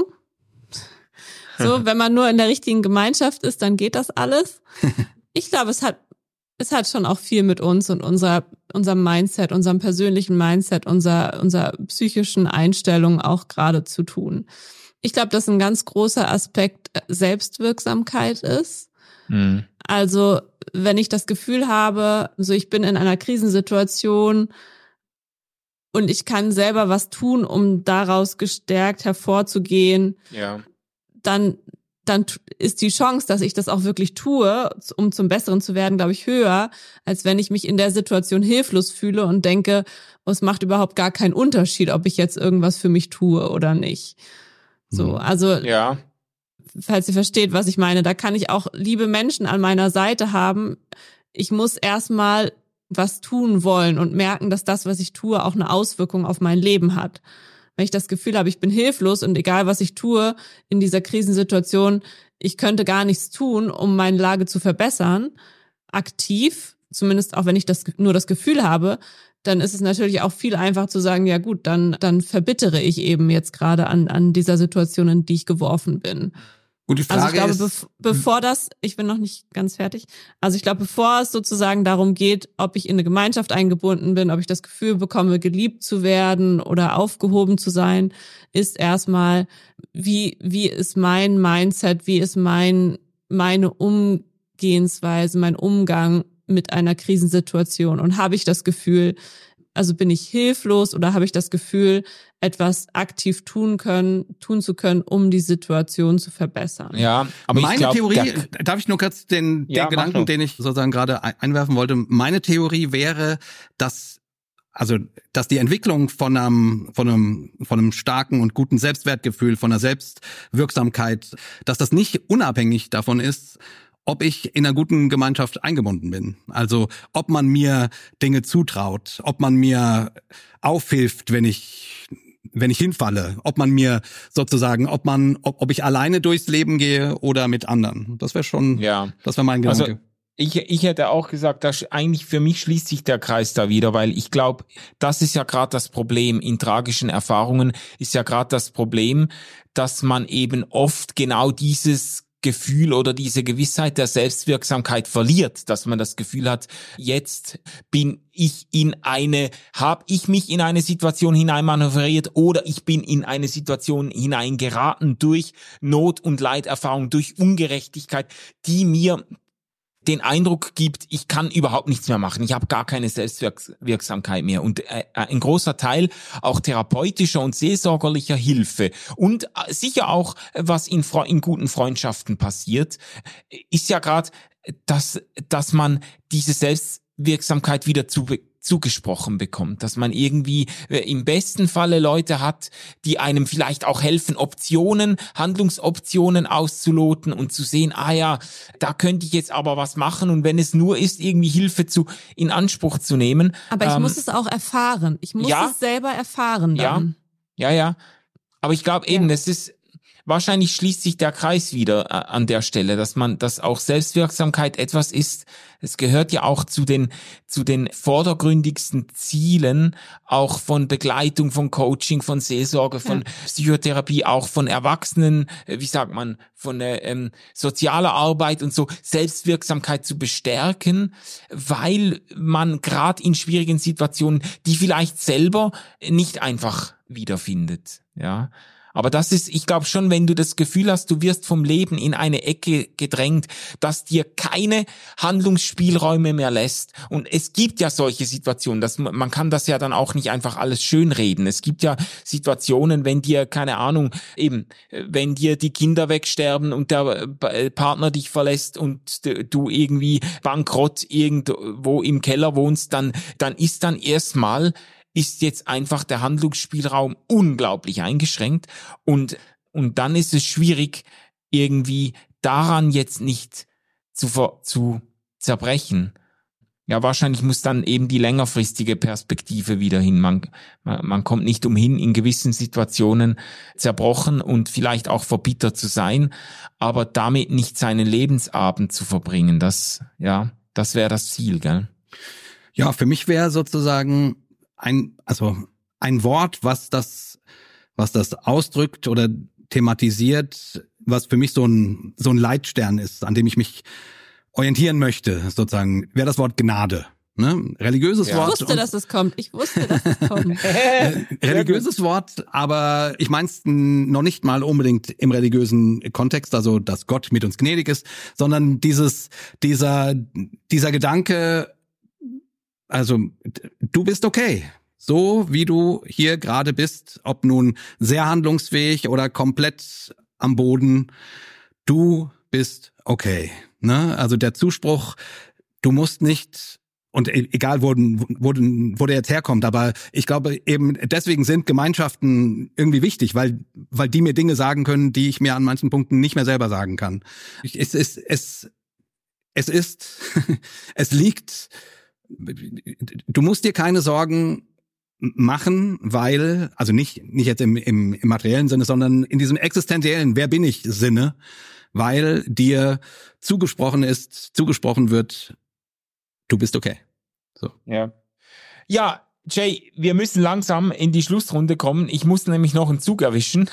So, wenn man nur in der richtigen Gemeinschaft ist, dann geht das alles. Ich glaube, es hat Es hat schon auch viel mit uns und unser, unserem Mindset, unserem persönlichen Mindset, unserer, unserer psychischen Einstellung auch gerade zu tun. Ich glaube, dass ein ganz großer Aspekt Selbstwirksamkeit ist. Mhm. Also, wenn ich das Gefühl habe, so ich bin in einer Krisensituation und ich kann selber was tun, um daraus gestärkt hervorzugehen, ja. dann dann ist die Chance, dass ich das auch wirklich tue, um zum Besseren zu werden, glaube ich, höher, als wenn ich mich in der Situation hilflos fühle und denke, oh, es macht überhaupt gar keinen Unterschied, ob ich jetzt irgendwas für mich tue oder nicht. So, also, ja. falls ihr versteht, was ich meine, da kann ich auch liebe Menschen an meiner Seite haben. Ich muss erstmal was tun wollen und merken, dass das, was ich tue, auch eine Auswirkung auf mein Leben hat. Wenn ich das Gefühl habe, ich bin hilflos und egal, was ich tue in dieser Krisensituation, ich könnte gar nichts tun, um meine Lage zu verbessern, aktiv, zumindest auch wenn ich das nur das Gefühl habe, dann ist es natürlich auch viel einfacher zu sagen, ja gut, dann dann verbittere ich eben jetzt gerade an an dieser Situation, in die ich geworfen bin. Gut, die Frage also ich glaube, ist, bev- bevor das, ich bin noch nicht ganz fertig, also ich glaube, bevor es sozusagen darum geht, ob ich in eine Gemeinschaft eingebunden bin, ob ich das Gefühl bekomme, geliebt zu werden oder aufgehoben zu sein, ist erstmal, wie wie ist mein Mindset, wie ist mein meine Umgehensweise, mein Umgang mit einer Krisensituation und habe ich das Gefühl, also bin ich hilflos oder habe ich das Gefühl, etwas aktiv tun können, tun zu können, um die Situation zu verbessern? Ja, aber meine ich glaub, Theorie, der, darf ich nur kurz den, ja, den Gedanken, den ich sozusagen gerade einwerfen wollte. Meine Theorie wäre, dass also dass die Entwicklung von einem von einem von einem starken und guten Selbstwertgefühl, von einer Selbstwirksamkeit, dass das nicht unabhängig davon ist, ob ich in einer guten Gemeinschaft eingebunden bin. Also ob man mir Dinge zutraut, ob man mir aufhilft, wenn ich wenn ich hinfalle, ob man mir sozusagen, ob man, ob, ob ich alleine durchs Leben gehe oder mit anderen. Das wäre schon, ja. das wäre mein Gedanke. Also ich, ich hätte auch gesagt, dass eigentlich für mich schließt sich der Kreis da wieder, weil ich glaube, das ist ja gerade das Problem in tragischen Erfahrungen, ist ja gerade das Problem, dass man eben oft genau dieses Gefühl oder diese Gewissheit der Selbstwirksamkeit verliert, dass man das Gefühl hat, jetzt bin ich in eine, habe ich mich in eine Situation hineinmanövriert oder ich bin in eine Situation hineingeraten durch Not- und Leiterfahrung, durch Ungerechtigkeit, die mir den Eindruck gibt, ich kann überhaupt nichts mehr machen. Ich habe gar keine Selbstwirksamkeit mehr. Und äh, ein großer Teil auch therapeutischer und seelsorgerlicher Hilfe und äh, sicher auch, was in, in guten Freundschaften passiert, ist ja gerade, dass, dass man diese Selbstwirksamkeit wieder zu zugesprochen bekommt, dass man irgendwie äh, im besten Falle Leute hat, die einem vielleicht auch helfen, Optionen, Handlungsoptionen auszuloten und zu sehen, ah ja, da könnte ich jetzt aber was machen und wenn es nur ist, irgendwie Hilfe zu in Anspruch zu nehmen. Aber ich ähm, muss es auch erfahren. Ich muss ja, es selber erfahren dann. Ja, ja, ja. Aber ich glaube eben, ja. das ist wahrscheinlich schließt sich der Kreis wieder äh, an der Stelle, dass man, dass auch Selbstwirksamkeit etwas ist. Es gehört ja auch zu den, zu den vordergründigsten Zielen, auch von Begleitung, von Coaching, von Seelsorge, von ja. Psychotherapie, auch von Erwachsenen, äh, wie sagt man, von der ähm, sozialer Arbeit und so, Selbstwirksamkeit zu bestärken, weil man gerade in schwierigen Situationen, die vielleicht selber nicht einfach wiederfindet, ja. Aber das ist, ich glaube schon, wenn du das Gefühl hast, du wirst vom Leben in eine Ecke gedrängt, dass dir keine Handlungsspielräume mehr lässt. Und es gibt ja solche Situationen, dass man, man kann das ja dann auch nicht einfach alles schönreden. Es gibt ja Situationen, wenn dir, keine Ahnung, eben, wenn dir die Kinder wegsterben und der Partner dich verlässt und du irgendwie bankrott irgendwo im Keller wohnst, dann, dann ist dann erstmal ist jetzt einfach der Handlungsspielraum unglaublich eingeschränkt und und dann ist es schwierig, irgendwie daran jetzt nicht zu ver- zu zerbrechen. Ja, wahrscheinlich muss dann eben die längerfristige Perspektive wieder hin. Man, man, man kommt nicht umhin, in gewissen Situationen zerbrochen und vielleicht auch verbittert zu sein, aber damit nicht seinen Lebensabend zu verbringen. Das, ja, das wäre das Ziel, gell? Ja, für mich wäre sozusagen ein, also ein Wort, was das, was das ausdrückt oder thematisiert, was für mich so ein, so ein Leitstern ist, an dem ich mich orientieren möchte, sozusagen, wäre das Wort Gnade. Ne? Religiöses ja. Wort. Ich wusste, dass es kommt. Ich wusste, dass es kommt. Religiöses Wort, aber ich mein's noch nicht mal unbedingt im religiösen Kontext, also dass Gott mit uns gnädig ist, sondern dieses, dieser, dieser Gedanke, also du bist okay. So wie du hier gerade bist, ob nun sehr handlungsfähig oder komplett am Boden, du bist okay. Ne? Also der Zuspruch, du musst nicht, und egal wo, wo, wo der jetzt herkommt, aber ich glaube eben deswegen sind Gemeinschaften irgendwie wichtig, weil weil die mir Dinge sagen können, die ich mir an manchen Punkten nicht mehr selber sagen kann. Es ist, es, es ist, es liegt, du musst dir keine Sorgen machen, weil, also nicht nicht jetzt im, im, im materiellen Sinne, sondern in diesem existenziellen, wer bin ich Sinne, weil dir zugesprochen ist, zugesprochen wird, du bist okay. So. Ja. Ja, Jay, wir müssen langsam in die Schlussrunde kommen. Ich muss nämlich noch einen Zug erwischen.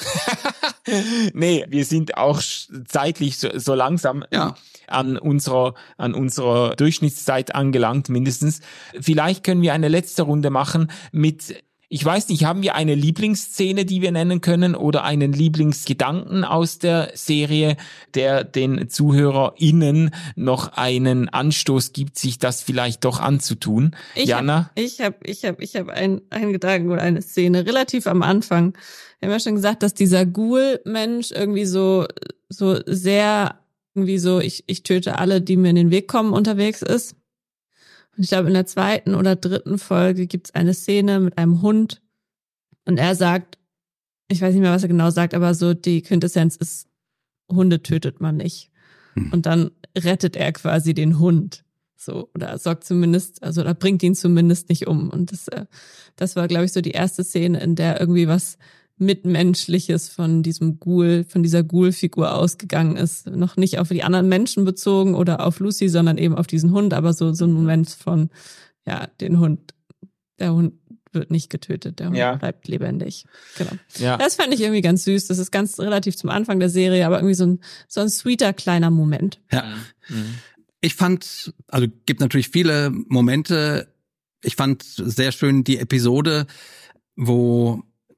Nee, wir sind auch zeitlich so, so langsam ja. an unserer an unserer Durchschnittszeit angelangt, mindestens. Vielleicht können wir eine letzte Runde machen mit, ich weiß nicht, haben wir eine Lieblingsszene, die wir nennen können oder einen Lieblingsgedanken aus der Serie, der den ZuhörerInnen noch einen Anstoß gibt, sich das vielleicht doch anzutun? Ich Jana? Hab, ich habe ich hab, ich hab einen, einen Gedanken oder eine Szene relativ am Anfang. Wir haben ja schon gesagt, dass dieser Ghoul-Mensch irgendwie so so sehr irgendwie so, ich, ich töte alle, die mir in den Weg kommen, unterwegs ist. Und ich glaube, in der zweiten oder dritten Folge gibt's eine Szene mit einem Hund und er sagt, ich weiß nicht mehr, was er genau sagt, aber so die Quintessenz ist, Hunde tötet man nicht. Hm. Und dann rettet er quasi den Hund. So, oder sorgt zumindest, also oder bringt ihn zumindest nicht um. Und das, das war, glaube ich, so die erste Szene, in der irgendwie was Mitmenschliches von diesem Ghoul, von dieser Ghoul-Figur ausgegangen ist. Noch nicht auf die anderen Menschen bezogen oder auf Lucy, sondern eben auf diesen Hund, aber so, so ein Moment von, ja, den Hund, der Hund wird nicht getötet, der Hund ja. bleibt lebendig. Genau. Ja. Das fand ich irgendwie ganz süß. Das ist ganz relativ zum Anfang der Serie, aber irgendwie so ein, so ein sweeter kleiner Moment. Ja. Mhm. Ich fand, also gibt natürlich viele Momente. Ich fand sehr schön die Episode, wo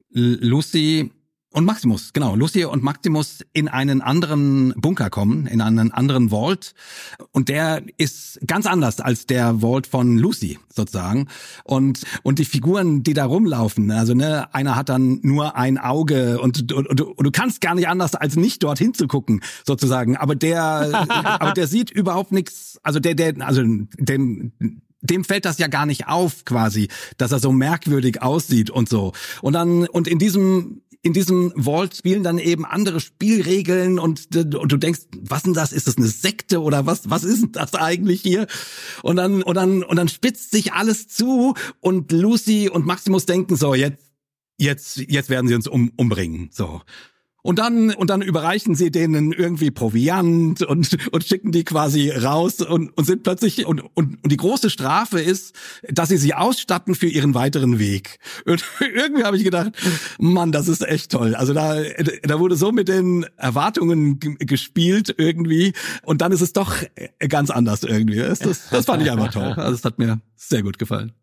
Lucy und Maximus, genau, Lucy und Maximus in einen anderen Bunker kommen, in einen anderen Vault. Und der ist ganz anders als der Vault von Lucy, sozusagen. Und, und die Figuren, die da rumlaufen, also, ne, einer hat dann nur ein Auge und, und, und, und du kannst gar nicht anders, als nicht dorthin zu gucken, sozusagen. Aber der, aber der sieht überhaupt nichts, also der, der, also, dem, dem fällt das ja gar nicht auf, quasi, dass er so merkwürdig aussieht und so. Und dann, und in diesem, in diesem Vault spielen dann eben andere Spielregeln und, und du denkst, was denn das? Ist das eine Sekte oder was, was ist denn das eigentlich hier? Und dann, und dann, und dann spitzt sich alles zu und Lucy und Maximus denken so, jetzt, jetzt, jetzt werden sie uns um, umbringen, so. Und dann, und dann überreichen sie denen irgendwie Proviant und, und schicken die quasi raus und, und sind plötzlich, und, und, und die große Strafe ist, dass sie sie ausstatten für ihren weiteren Weg. Und irgendwie habe ich gedacht, Mann, das ist echt toll. Also da, da wurde so mit den Erwartungen g- gespielt irgendwie und dann ist es doch ganz anders irgendwie. Das, das, das fand ich einfach toll. Also es hat mir sehr gut gefallen.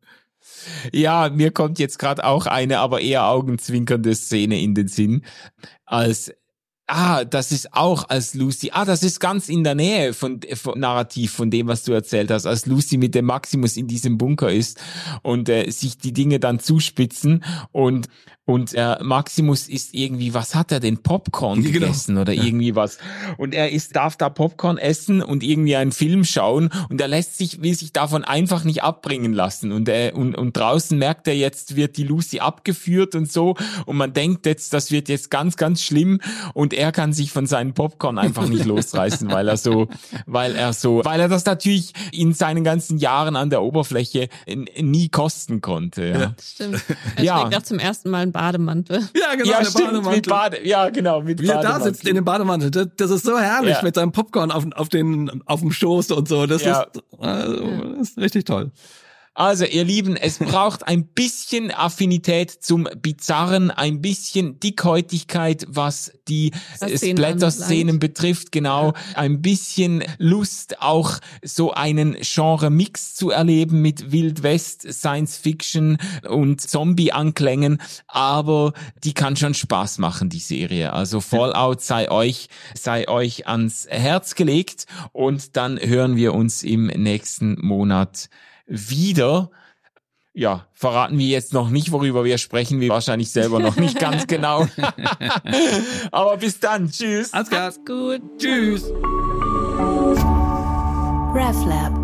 Ja, mir kommt jetzt gerade auch eine, aber eher augenzwinkernde Szene in den Sinn, als Ah, das ist auch als Lucy, ah, das ist ganz in der Nähe von, von Narrativ von dem, was du erzählt hast, als Lucy mit dem Maximus in diesem Bunker ist und äh, sich die Dinge dann zuspitzen und und äh, Maximus ist irgendwie, was hat er denn, Popcorn gegessen genau. oder ja. irgendwie was und er ist darf da Popcorn essen und irgendwie einen Film schauen und er lässt sich will sich davon einfach nicht abbringen lassen und äh, und und draußen merkt er jetzt wird die Lucy abgeführt und so und man denkt jetzt, das wird jetzt ganz ganz schlimm und er kann sich von seinen Popcorn einfach nicht losreißen, weil er so weil er so weil er das natürlich in seinen ganzen Jahren an der Oberfläche nie kosten konnte. Ja, ja stimmt. Er ja. trägt auch zum ersten Mal einen Bademantel. Ja, genau, ja, stimmt, Bademantel. Mit Bade, ja, genau, mit Wie Bademantel. er da sitzt in dem Bademantel, das, das ist so herrlich ja. mit seinem Popcorn auf, auf, den, auf dem Schoß und so, das, ja. ist, also, das ist richtig toll. Also, ihr Lieben, es braucht ein bisschen Affinität zum Bizarren, ein bisschen Dickhäutigkeit, was die Splatter-Szenen betrifft, genau. Ja. Ein bisschen Lust, auch so einen Genre-Mix zu erleben mit Wild West, Science-Fiction und Zombie-Anklängen. Aber die kann schon Spaß machen, die Serie. Also Fallout sei euch, sei euch ans Herz gelegt und dann hören wir uns im nächsten Monat wieder. Ja, verraten wir jetzt noch nicht, worüber wir sprechen, wir wahrscheinlich selber noch nicht ganz genau. Aber bis dann, tschüss. Alles klar. Gut. Tschüss. RefLab.